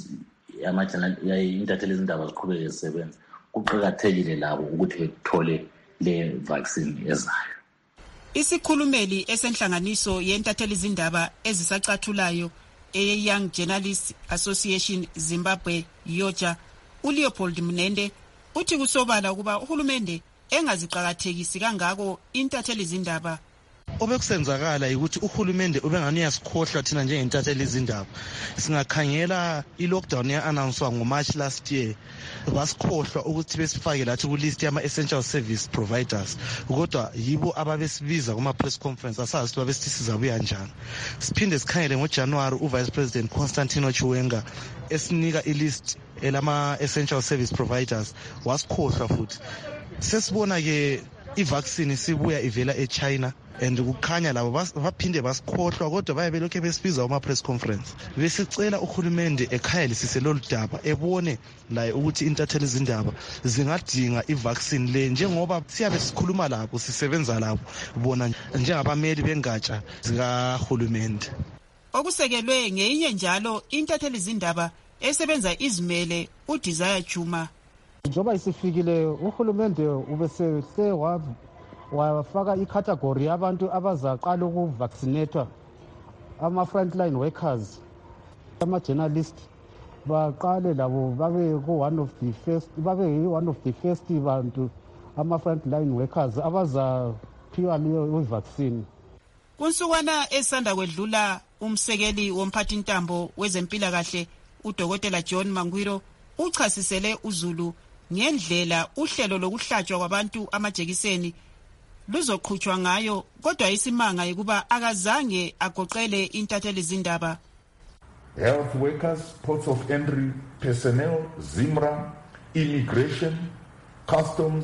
intatheli izindaba ziqhubeke zisebenza kuqakathekile labo ukuthi bethole le vaccine ezayo. Isikhulumeli esenhlanganiso yentatheli izindaba ezisacathulayo e-Young Journalists Association Zimbabwe Yoja uLeopold Mnende uthi kusobala ukuba uhulumende engaziqakathekisi kangako intatheli izindaba. obekusenzakala ukuthi uhulumende ubengani uyasikhohlwa thina njengentatheli izindaba. Singakhangela i-lockdown ya-announcwa ngo-March last year, basikhohlwa ukuthi besifake lathi ku-list yama-essential service providers, kodwa yibo ababesibiza kuma-press conference asazi ukuthi babesithi sizabuya njani. Siphinde sikhangele ngoJanuwari uVice President Constantino Chiwenga esinika i-list elama-essential service providers, wasikhohlwa futhi. Sesibona-ke i-vaccine sibuya ivela e-China and kukhanya labo baphinde basikhohlwa, kodwa baye belokhu besibiza uma-press conference. Besicela uhulumende ekhayelisise lolu daba, ebone laye ukuthi intatheli izindaba zingadinga i-vaccine le, njengoba siyabe sikhuluma labo, sisebenza labo bona njengabameli bengatsha zikahulumende. Okusekelwe ngeyinye njalo intatheli izindaba esebenza izimele uDesire Juma. Njoba isifikile uhulumende ubesehle wafaka icategory yabantu abazaqala ukuvaccinate ama frontline workers, ama journalists baqale labo babe ku one of the first babe one of the first bantu ama frontline workers abazaphiwa leyo vaccine. Kunsukwana esanda kwedlula umsekeli womphathintambo wezempilakahle uDokotela John Mangwiro uchasisele uZulu ngendlela uhlelo lokuhlatshwa kwabantu amajekiseni luzoqhutshwa ngayo, kodwa isimanga ukuba akazange agoqele intatheli izindaba. Health workers, ports of entry personnel, ZIMRA, immigration, customs.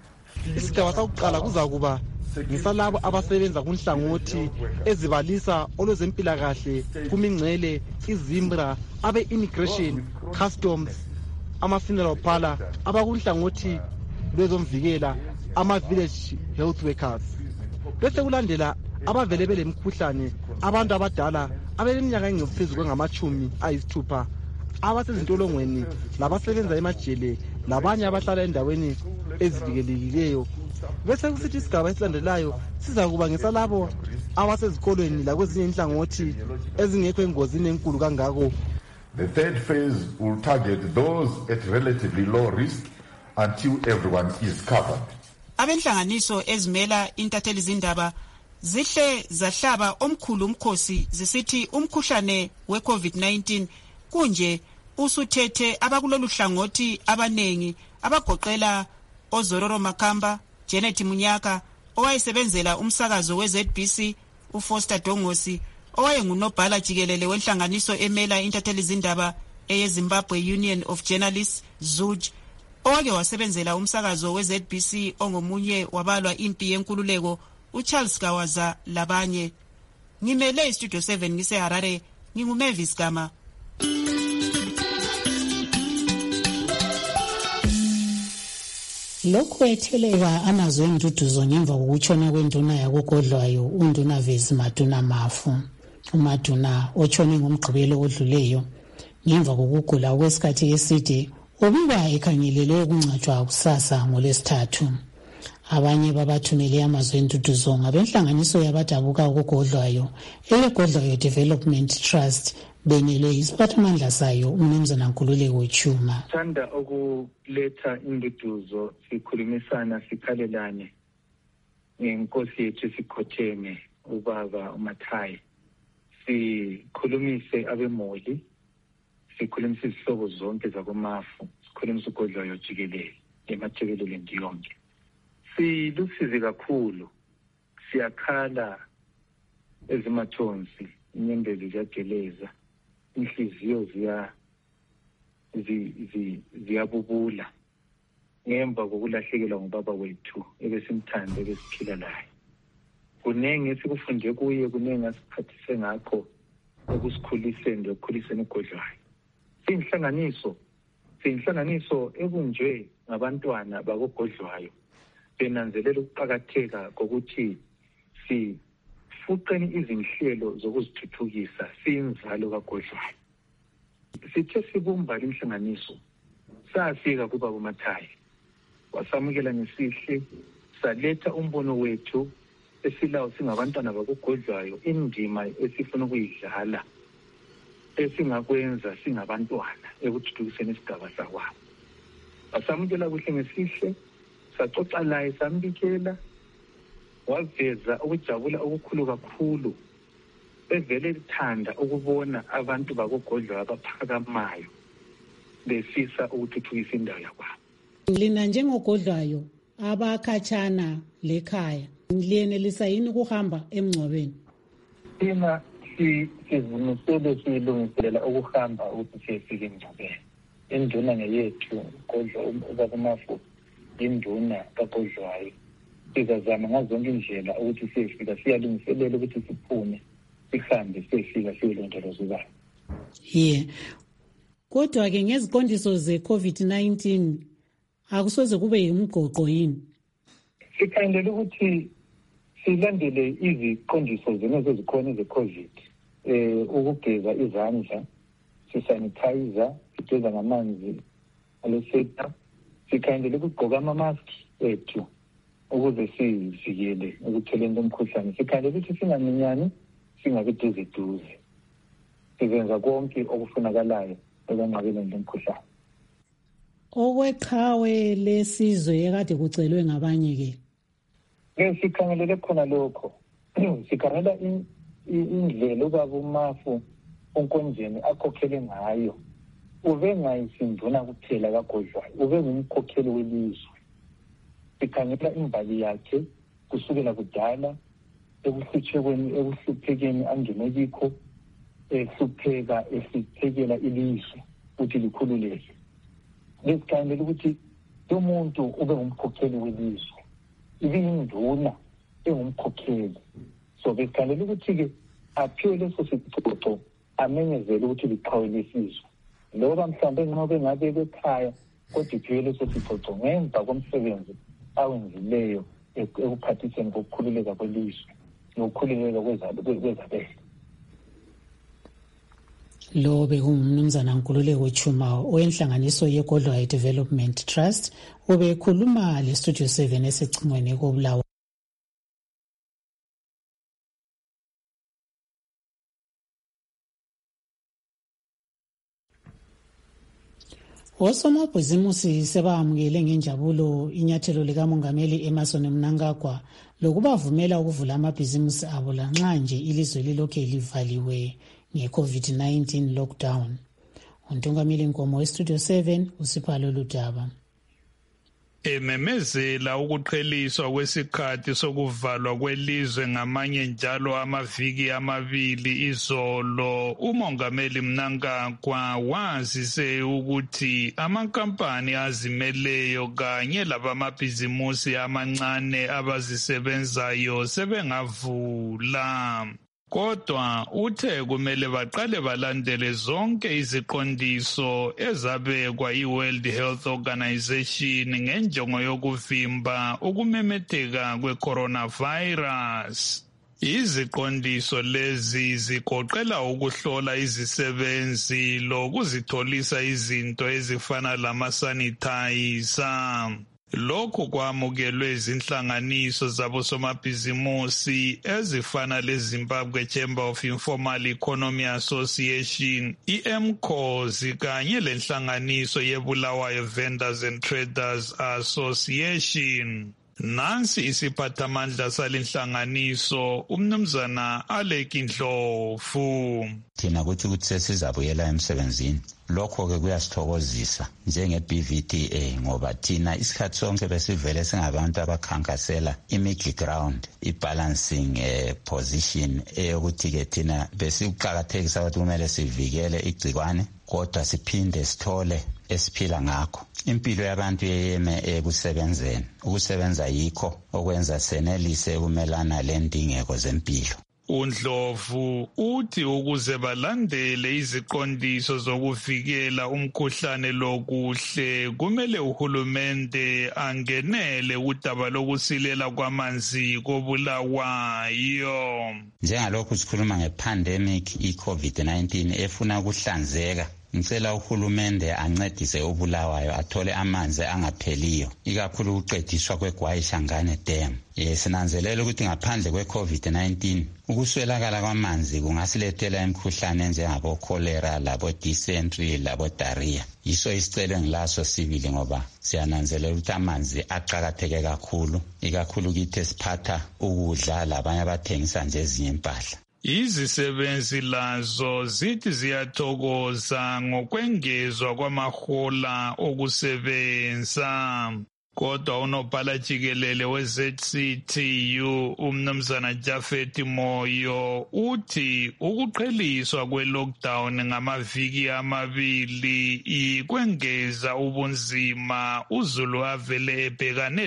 Isigaba sakuqala kuzakuba ngisalabo abasebenza kunhlangothi ezibalisa olwezempilakahle kumingcele, iZIMRA, abe-immigration, customs, ama-funeral parlor, abakunhlangothi lwezomvikela, ama-village health workers. Bese kulandela abavele belemkhuhlane, abantu abadala abeleminyaka engaphezu kwengamachumi ayisithupha, abasezintolongweni, labasebenza emajele, labanye abahlala endaweni ezivikelekileyo. Bese kusithi isigaba esilandelayo sizakuba ngesalabo abasezikolweni lakwezinye inhlangothi ezingekho engozini enkulu kangako. The third phase will target those at relatively low risk until everyone is covered. Abenhlanganiso ezimela intatheli izindaba zihle zahlaba omkhulu umkhosi zisithi umkhuhlane we-COVID nineteen kunje usuthethe abakulolu hlangothi abanengi abagoqela oZororo Makamba, Janet Munyaka owayesebenzela umsakazo we-Z B C, uFoster Dongosi owayengunobhala jikelele wenhlanganiso emela intatheli izindaba eyeZimbabwe Union of Journalists Z U J, owake wasebenzela umsakazo we-Z B C ongomunye wabalwa impi yenkululeko uCharles Kawaza labanye. Ngimele iStudio seven ngise Harare, nginguMavis Gama. Lokhu etheleka amazwe enduduzo ngemva kokutshona kwenduna yakogodlwayo unduna Vezi Maduna Mafu. uMaduna otshone ngomgqibelo odluleyo ngemva kokugula okwesikhathi eside ubikwa ekhangelelwe ukungcwatshwa kusasa ngolwesithathu. Abanye babathumele amazwe enduduzo ngabenhlanganiso yabadabuka ukugodlwayo eyegodlwayo Development Trust benyelwe isiphathamandla sayo uMnumzana Nkululeko Chuma. Thanda ukuletha induduzo sikhulumisana sikhalelane ngenkosi yethu sikhotheme ubaba uMathayi, sikhulumise abemoli, sikhulumise izihlobo zonke zakoMafu, sikhulumise ugodlwayo jikelele emathekelele ndiyonke. Silusize kakhulu, siyakhala ezimathonsi, inyembezi ziyageleza, inhliziyo ziya ziyabubula ngemva kokulahlekelwa ngubaba wethu ebesimthanda ebesiphila laye. Kunenge esikufunde kuye, kunenge asiphathise ngakho ekusikhuliseni lokukhuliseni ugodlwayo. Siyinhlanganiso, siyinhlanganiso ebunjwe ngabantwana bakogodlwayo benanzelela ukuqakatheka kokuthi sifuqeni izinhlelo zokuzithuthukisa siyinzalo kagodlwayo. Sithe sibumba inhlanganiso safika kubaba uMathayi, wasamukela ngesihle, saletha umbono wethu esilawo singabantwana bakogodlwayo, indima esifuna ukuyidlala esingakwenza singabantwana ekuthuthukiseni isigaba sakwabo. Wasamukela kuhle ngesihle, saxoxa laye, sambikela, waveza ukujabula okukhulu kakhulu evele lithanda ukubona abantu bakogodlwayo abaphakamayo befisa ukuthuthukisa indawo yakwabo. Lina njengogodlwayo abakhatshana lekhaya liyenelisa yini ukuhamba emngcwabeni? Thina sizimisele silungiselela ukuhamba ukuthi siyefika emngcwabeni. Induna ngeyethu Godlwayo Mafu, induna kagodlwayo. Sizazama ngazonke indlela ukuthi siyefika, siyalungiselela ukuthi siphume sihambe siyefika siyolondoloza ubaba. Yeah. Kodwa-ke ngeziqondiso ze-COVID nineteen akusoze kube yimgoqo yini? Sikhandela ukuthi silandele iziqondiso zena sezikhona ze-COVID, eh ukugeza izandla, sisanitizer, sigeza ngamanzi aleseta, sikhandela ukugqoka ama-mask ethu ukuze sivikele ukutheleni komkhuhlane. Sikhandela ukuthi singaminyani, singabiduze duze. Sizenza konke okufunakalayo ekwenqabeleni lomkhuhlane. Okweqhawe lesizwe ekade kucelwe ngabanye ke. Ke sikhangelele khona lokho. Sikhangela indlela ubaba uMafu uNkonjeni akhokhele ngayo. Ube ngayisinduna kuphela kagodlwayo, ube ngumkhokheli welizwe. Sikhangela imbali yakhe kusukela kudala ekuhluphekweni ekuhluphekeni angene kikho, ehlupheka esiphekela ilizwe ukuthi likhululeke. Lesikhandela ukuthi umuntu ube ngumkhokheli welizwe, ibinduna engumkhokheli. So besikhandela ukuthi-ke aphiwe leso sicoco amenyezele ukuthi liqhawe lesizwe. Loba mhlawumbe noma ngabe bekhaya kodwa iphiwe leso sicoco ngemva komsebenzi awenzileyo ekuphathiseni kokukhululeka kwelizwe nokukhululeka kwezabelo. Lo bekungumnumzana Nkululeko Chuma oyenhlanganiso yeGodlwayo Development Trust obekhuluma le Studio seven esecingweni koBulawayo. Osomabhizimusi sebamukele ngenjabulo inyathelo likamongameli Emmerson Mnangagwa lokubavumela ukuvula amabhizimusi abo lanxa nje ilizwe lilokhe livaliwe nge-COVID nineteen lockdown. Untungameli Nkomo weStudio seven uSiphalo Ludaba. Ememezela ukuqheliswa kwesikhathi sokuvalwa kwelizwe ngamanye njalo amaviki amabili izolo, umongameli Mnangagwa wazise ukuthi amankampani azimeleyo kanye labamabhizimusi amancane abazisebenzayo sebengavula. Kodwa uthe kumele baqale balandele zonke iziqondiso ezabekwa i-World Health Organization ngenjongo yokuvimba ukumemetheka kwe-coronavirus. Iziqondiso lezi zigoqela ukuhlola izisebenzi lokuzitholisa izinto ezifana lama-sanitizer. Lokhu kwamukelwe izinhlanganiso zabosomabhizimusi ezifana leZimbabwe Chamber of Informal Economy Association, I-M C O S, kanye lenhlanganiso yeBulawayo Vendors and Traders Association. Nansi isiphathamandla salenhlanganiso umnumzana Aleki Ndlovu. Thina kuthi ukuthi sesizabuyela emsebenzini. Lokho ke kuyasithokozisa njenge-B V D A ngoba thina isikhathi sonke besivele singabantu abakhankasela i-middle ground, i-balancing eh, position eyokuthi ke thina besiqakathekisa ukuthi kumele sivikele igcikwane kodwa siphinde sithole esiphila ngakho. Impilo yabantu yeyeme ekusebenzeni. Ukusebenza yikho okwenza senelise ukumelana lendingeko zempilo. uNdlovu uthi ukuze balandele iziqondiso zokuvikela umkhuhlane lokuhle kumele uhulumende angenele udaba lokusilela kwamanzi koBulawayo. Njengalokhu sikhuluma ngepandemic i-COVID nineteen efuna ukuhlanzeka ngicela uhulumende ancedise ubulawayo athole amanzi angapheliyo ikakhulu uqediswa kweGwayishangane Dam. Sinanzelela ukuthi ngaphandle kwe-COVID nineteen ukuswelakala kwamanzi kungasilethela imikhuhlane njengabo cholera, labo dysentery, labo diarrhea. Yiso isicelo ngilaso sibili ngoba siyananzelela ukuthi amanzi aqakatheke kakhulu ikakhulu kithi esiphatha ukudla labanye abathengisa nje ezinye impahla. Izisebenzi lazo zithi ziyathokoza ngokwengezwa kwamahola okusebenza. Kodwa unobhala jikelele we-Z C T U umnumzana Jafet Moyo uthi ukuqheliswa kwe-lockdown ngamaviki amabili ikwengeza ubunzima uZulu avele ebhekane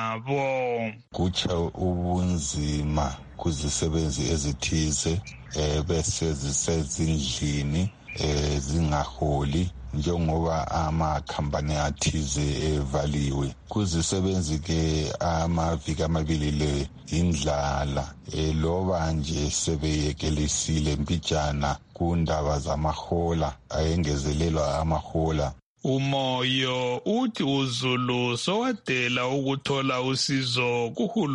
labo. Kutsha ubunzima kuzisebenzi ezithize eh bese zisezindlini eh zingaholi njengoba amakhampani athize evaliwe. Kuzisebenzi ke amaviki amabili le indlala eloba nje sebeyekelisile mbijana kundaba zamahola ayengezelelwa amahola. Umoyo uthi uZulu sowadela ukuthola usizo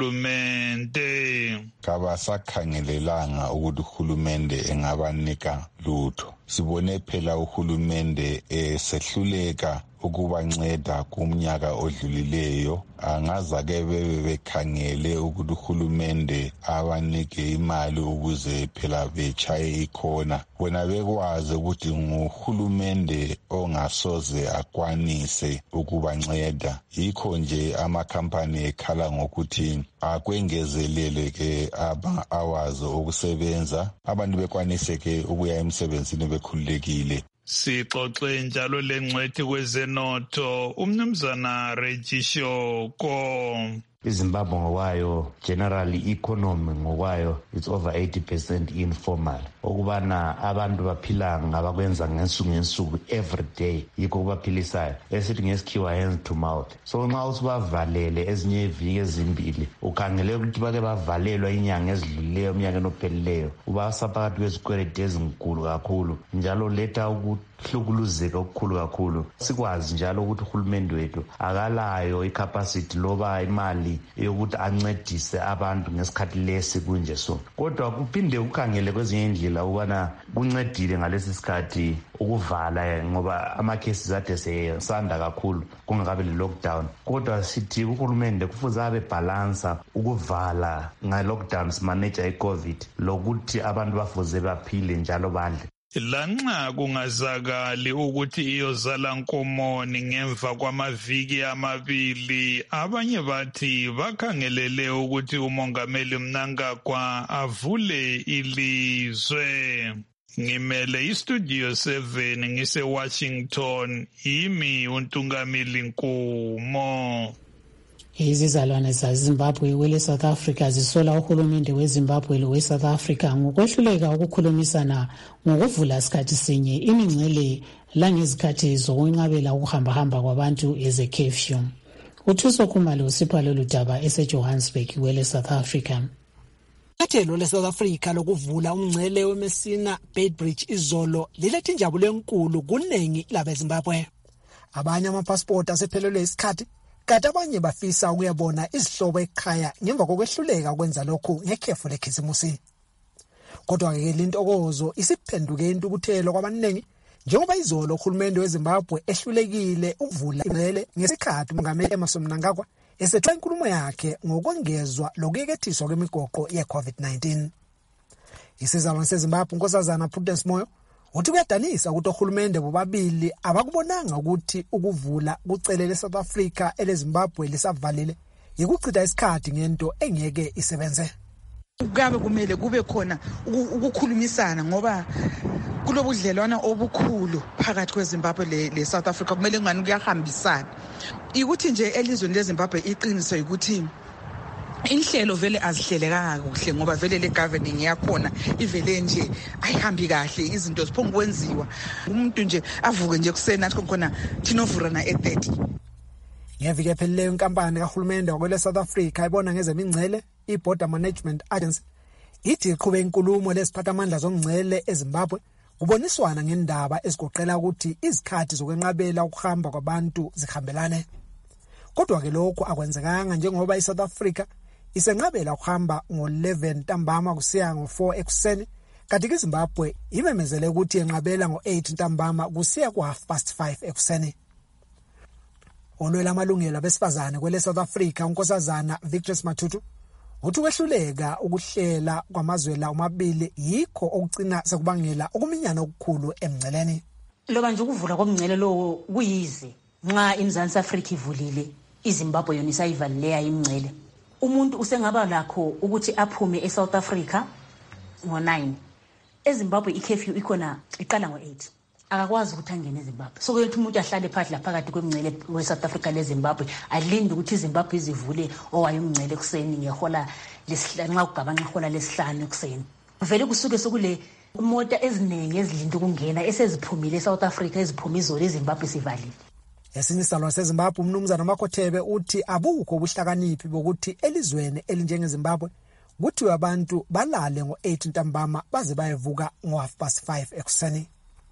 kuhulumende. Kabasakhangelelanga ukuthi uhulumende engabanika lutho. Sibone phela uhulumende esehluleka ukubanceda kumnyaka odlulileyo. Angaza ke bebe bekhangele ukuthi uhulumende abanike imali ukuze phela bechaye ikhona. Bona bekwazi ukuthi nguhulumende ongasoze akwanise ukubanceda. Yikho nje amakhampani ekhala ngokuthi akwengezelele ke aba awazi okusebenza. Abantu bekwanise ke ukuya emsebenzini bekhululekile. Sixoxe njalo lengcwethi kwezenotho umnumzana Regishoko. iZimbabwe ngokwayo generally economy ngokwayo it's over eighty percent informal, okubana abantu baphila ngabakwenza ngensuku ngensuku every day, yikho kubaphilisayo esithi ngesikhiwa hand to mouth. So nxa usibavalele ezinye iviki ezimbili ukhangele ukuthi bake bavalelwa inyanga ezidlulileyo umnyaka ophelileyo, ubasa phakathi kwezikweleti ezinkulu kakhulu njalo letha ukuhlukuluzeka okukhulu kakhulu. Sikwazi njalo ukuthi uhulumende wethu akalayo icapacity loba imali yokuthi ancedise abantu ngesikhathi lesi kunje. So kodwa kuphinde ukhangele kwezinye indlela ukubana kuncedile ngalesi sikhathi ukuvala ngoba ama-cases ade sesanda kakhulu kungakabe le-lockdown. Kodwa sithi uhulumende kufuze abe bhalansa ukuvala nge-lockdown simanager i-COVID lokuthi abantu bafuze baphile njalo badle. Lanxa kungazakali ukuthi iyozala nkomoni ngemva kwamaviki amabili, abanye bathi bakhangelele ukuthi umongameli Mnangagwa avule ilizwe. Ngimele istudio seven ngise Washington, yimi uNtungamili Nkumo. Izizalwane zaZimbabwe wele South Africa zisola uhulumende weZimbabwe lo South Africa ngokwehluleka ukukhulumisana ngokuvula isikhathi sinye imingcele langezikhathi zokwenqabela ukuhamba-hamba kwabantu eze curfew. Uthuso Khumalo usipha lolu daba eseJohannesburg wele South Africa. Iqathelo le-South Africa lokuvula umngcele weMessina Beitbridge izolo lilethe injabulo enkulu kuningi labeZimbabwe. Abanye amapasipoti asephelelwe isikhathi, kanti abanye bafisa ukuyabona izihlobo ekhaya ngemva kokwehluleka ukwenza lokhu ngekhefu lekhisimusi. Kodwa-ke lintokozo isiphenduke intukuthelo kwabaningi njengoba izolo uhulumende weZimbabwe ehlulekile ukuvula ingcele ngesikhathi umongameli Emmerson Mnangagwa esetha inkulumo yakhe ngokwengezwa lokuyekethiswa kwemigoqo ye-COVID nineteen. Isizalwane seZimbabwe uNkosazana Prudence Moyo uthi kuyadanisa ukuthi ohulumende bobabili abakubonanga ukuthi ukuvula kucelele South Africa eleZimbabwe lisavalile yikuchitha isikhathi ngento engeke isebenze. Kugabe kumele kube khona ukukhulumisana ngoba kulobudlelwana obukhulu phakathi kweZimbabwe le, le South Africa, kumele ngani kuyahambisana. Ikuthi nje elizweni leZimbabwe iqiniso ukuthi inhlelo vele azihlelekanga kuhle ngoba vele le governing yakhona ivele nje ayihambi kahle, izinto ziphonga ukwenziwa. Umuntu nje avuke nje kusena athi khona thinovura na eight thirty. Ngeviki ephelileyo inkampani kahulumende wakwele South Africa ibona ngezemingcele iBorder Management Agency ithi iqhube inkulumo lesiphathamandla zomngcele eZimbabwe kuboniswana ngendaba ezigoqela ukuthi izikhathi zokwenqabela ukuhamba kwabantu zihambelane. Kodwa ke lokho akwenzekanga njengoba iSouth Africa isenqabela ukuhamba ngo eleven ntambama kusiya ngo four ekuseni, kanti iZimbabwe imemezele ukuthi yenqabela ngo eight ntambama kusiya ku half past five ekuseni. Olwela amalungelo abesifazane kwele South Africa unkosazana Victory Matutu uthi kwehluleka ukuhlela kwamazwela omabili yikho okugcina sekubangela ukuminyana okukhulu emngceleni. Loba nje ukuvula komngcele lo kuyize nxa iMzansi Afrika ivulile, iZimbabwe yona isayivaleleya imngcele. Umuntu usengaba lakho ukuthi aphume eSouth Africa ngo nine. EZimbabwe i-curfew ikhona iqala ngo eight. Akakwazi ukuthi angene eZimbabwe. So kuyothi umuntu ahlale phakathi phakathi kwemngcele weSouth Africa leZimbabwe, alinde ukuthi iZimbabwe izivule owaye umngcele kuseni ngehola lesihlanu nxa kugabanqa ihola lesihlanu kuseni. Vele kusuke sokule imota eziningi ezidlinda ukungena eseziphumile eSouth Africa eziphuma izolo eZimbabwe sivalile. Esinye salwa seZimbabwe umnumzana Makhothebe uthi abukho ubuhlakaniphi bokuthi elizweni elinjengeZimbabwe kuthi abantu balale ngo eight ntambama baze bayevuka ngo half past five ekuseni.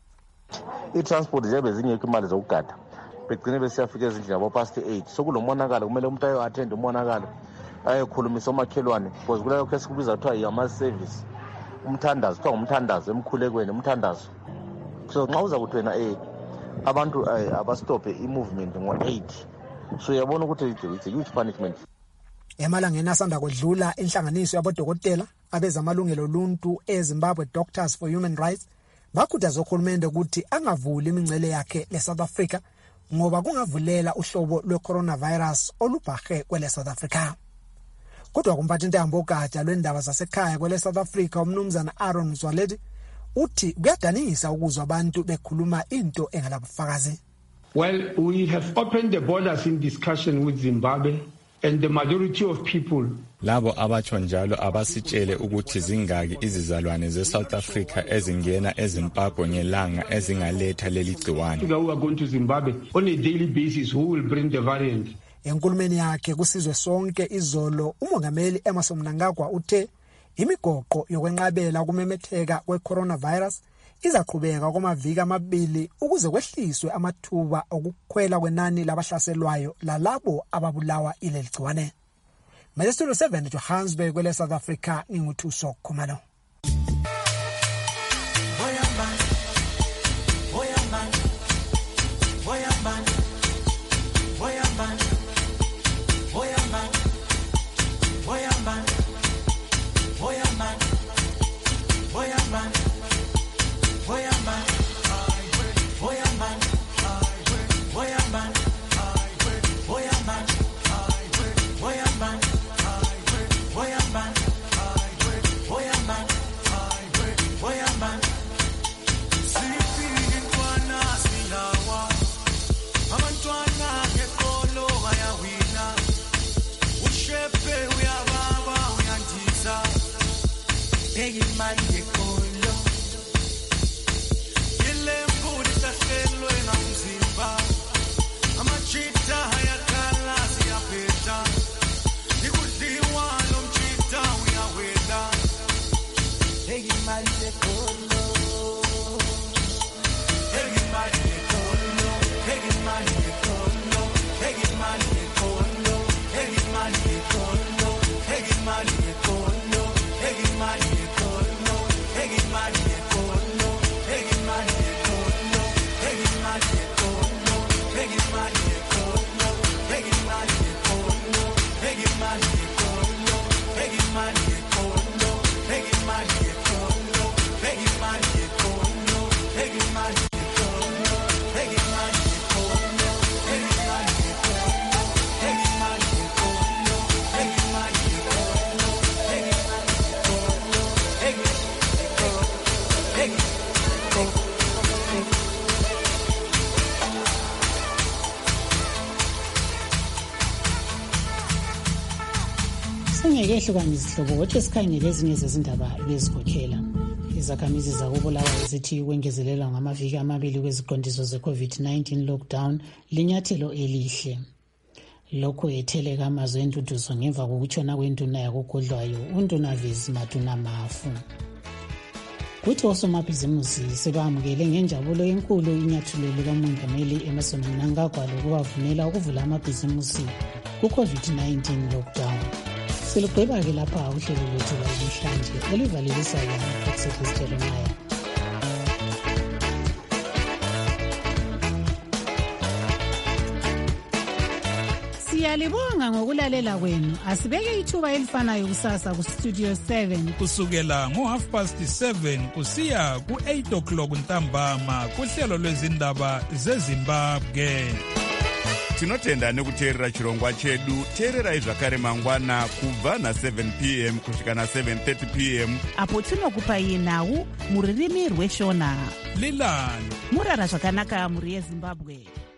I-transport nje bezingekho imali zokugada begcine besiyafika ezindlini yabo past eight. Sokulomonakalo kumele umuntu ayo attend umonakalo ayekhulumisa omakhelwane because kuleyo case kubiza kuthiwa yi-ama-service umthandazo, kuthiwa ngumthandazo emkhulekweni umthandazo. So nxa uza kuthi wena eh abantu abastophe i-movement ngo eight, so uyabona ukuthi it's a huge punishment. Emalangeni asanda kudlula inhlanganiso yabodokotela abezamalungelo oluntu eZimbabwe Doctors for Human Rights bakhuthaza uhulumende ukuthi angavuli imingcele yakhe leSouth Africa ngoba kungavulela uhlobo lwe-coronavirus olubhahe kwele South Africa. Kodwa kumphathi intambo gatsha lwendaba zasekhaya kwele South Africa umnumzana Aaron Zwaledi uthi kuyadanisa ukuzwa abantu bekhuluma into engalabufakazi. Well, we have opened the borders in discussion with Zimbabwe and the majority of people labo abatsho njalo abasitshele ukuthi zingaki izizalwane ze-South Africa ezingena eZimbabwe ngelanga ezingaletha leli gciwane. We are going to Zimbabwe on a daily basis who will bring the variant. Enkulumeni yakhe kusizwe sonke izolo umongameli Emmerson Mnangagwa uthe imigoqo yokwenqabela ukumemetheka kwe-coronavirus izaqhubeka kwamaviki amabili ukuze kwehliswe amathuba okukhwela kwenani labahlaselwayo lalabo ababulawa ileli gciwane. Mele Studio seven Johannesburg kwele South Africa nginguthuso Khumalo. Singekehlukanisa isihlobo kodwa sikhangele ezinye zezindaba bezikhokhela. Izakhamizi zakubulawayo zithi ukwengezelela ngamaviki amabili kweziqondiso ze-COVID nineteen lockdown linyathelo elihle. Lokho etheleka amazwe enduduzo ngemva kokutshona kwenduna yakugodlwayo uNdunavezi Maduna Mafu. kuthi osomabhizimusi sebamukele ngenjabulo enkulu inyathelo likamongameli Emmerson Mnangagwa lokubavumela ukuvula amabhizimusi ku-COVID nineteen lockdown. Silugqiba-ke lapha uhlelo lwethu lwanamhlanje oluvalilesayo ngaphathi Jeremiah. Siyalibonga ngokulalela kwenu. Asibeke ithuba elifanayo kusasa ku Studio seven kusukela ngo half past seven kusiya ku eight o'clock ntambama kuhlelo lwezindaba zeZimbabwe. Tinotenda nekuteerera chirongwa chedu. Teererai zvakare mangwana kubva na seven p m kusvika na seven thirty p m apo tinokupai nhau muririmi rweshona. Lilani murara zvakanaka muri yeZimbabwe.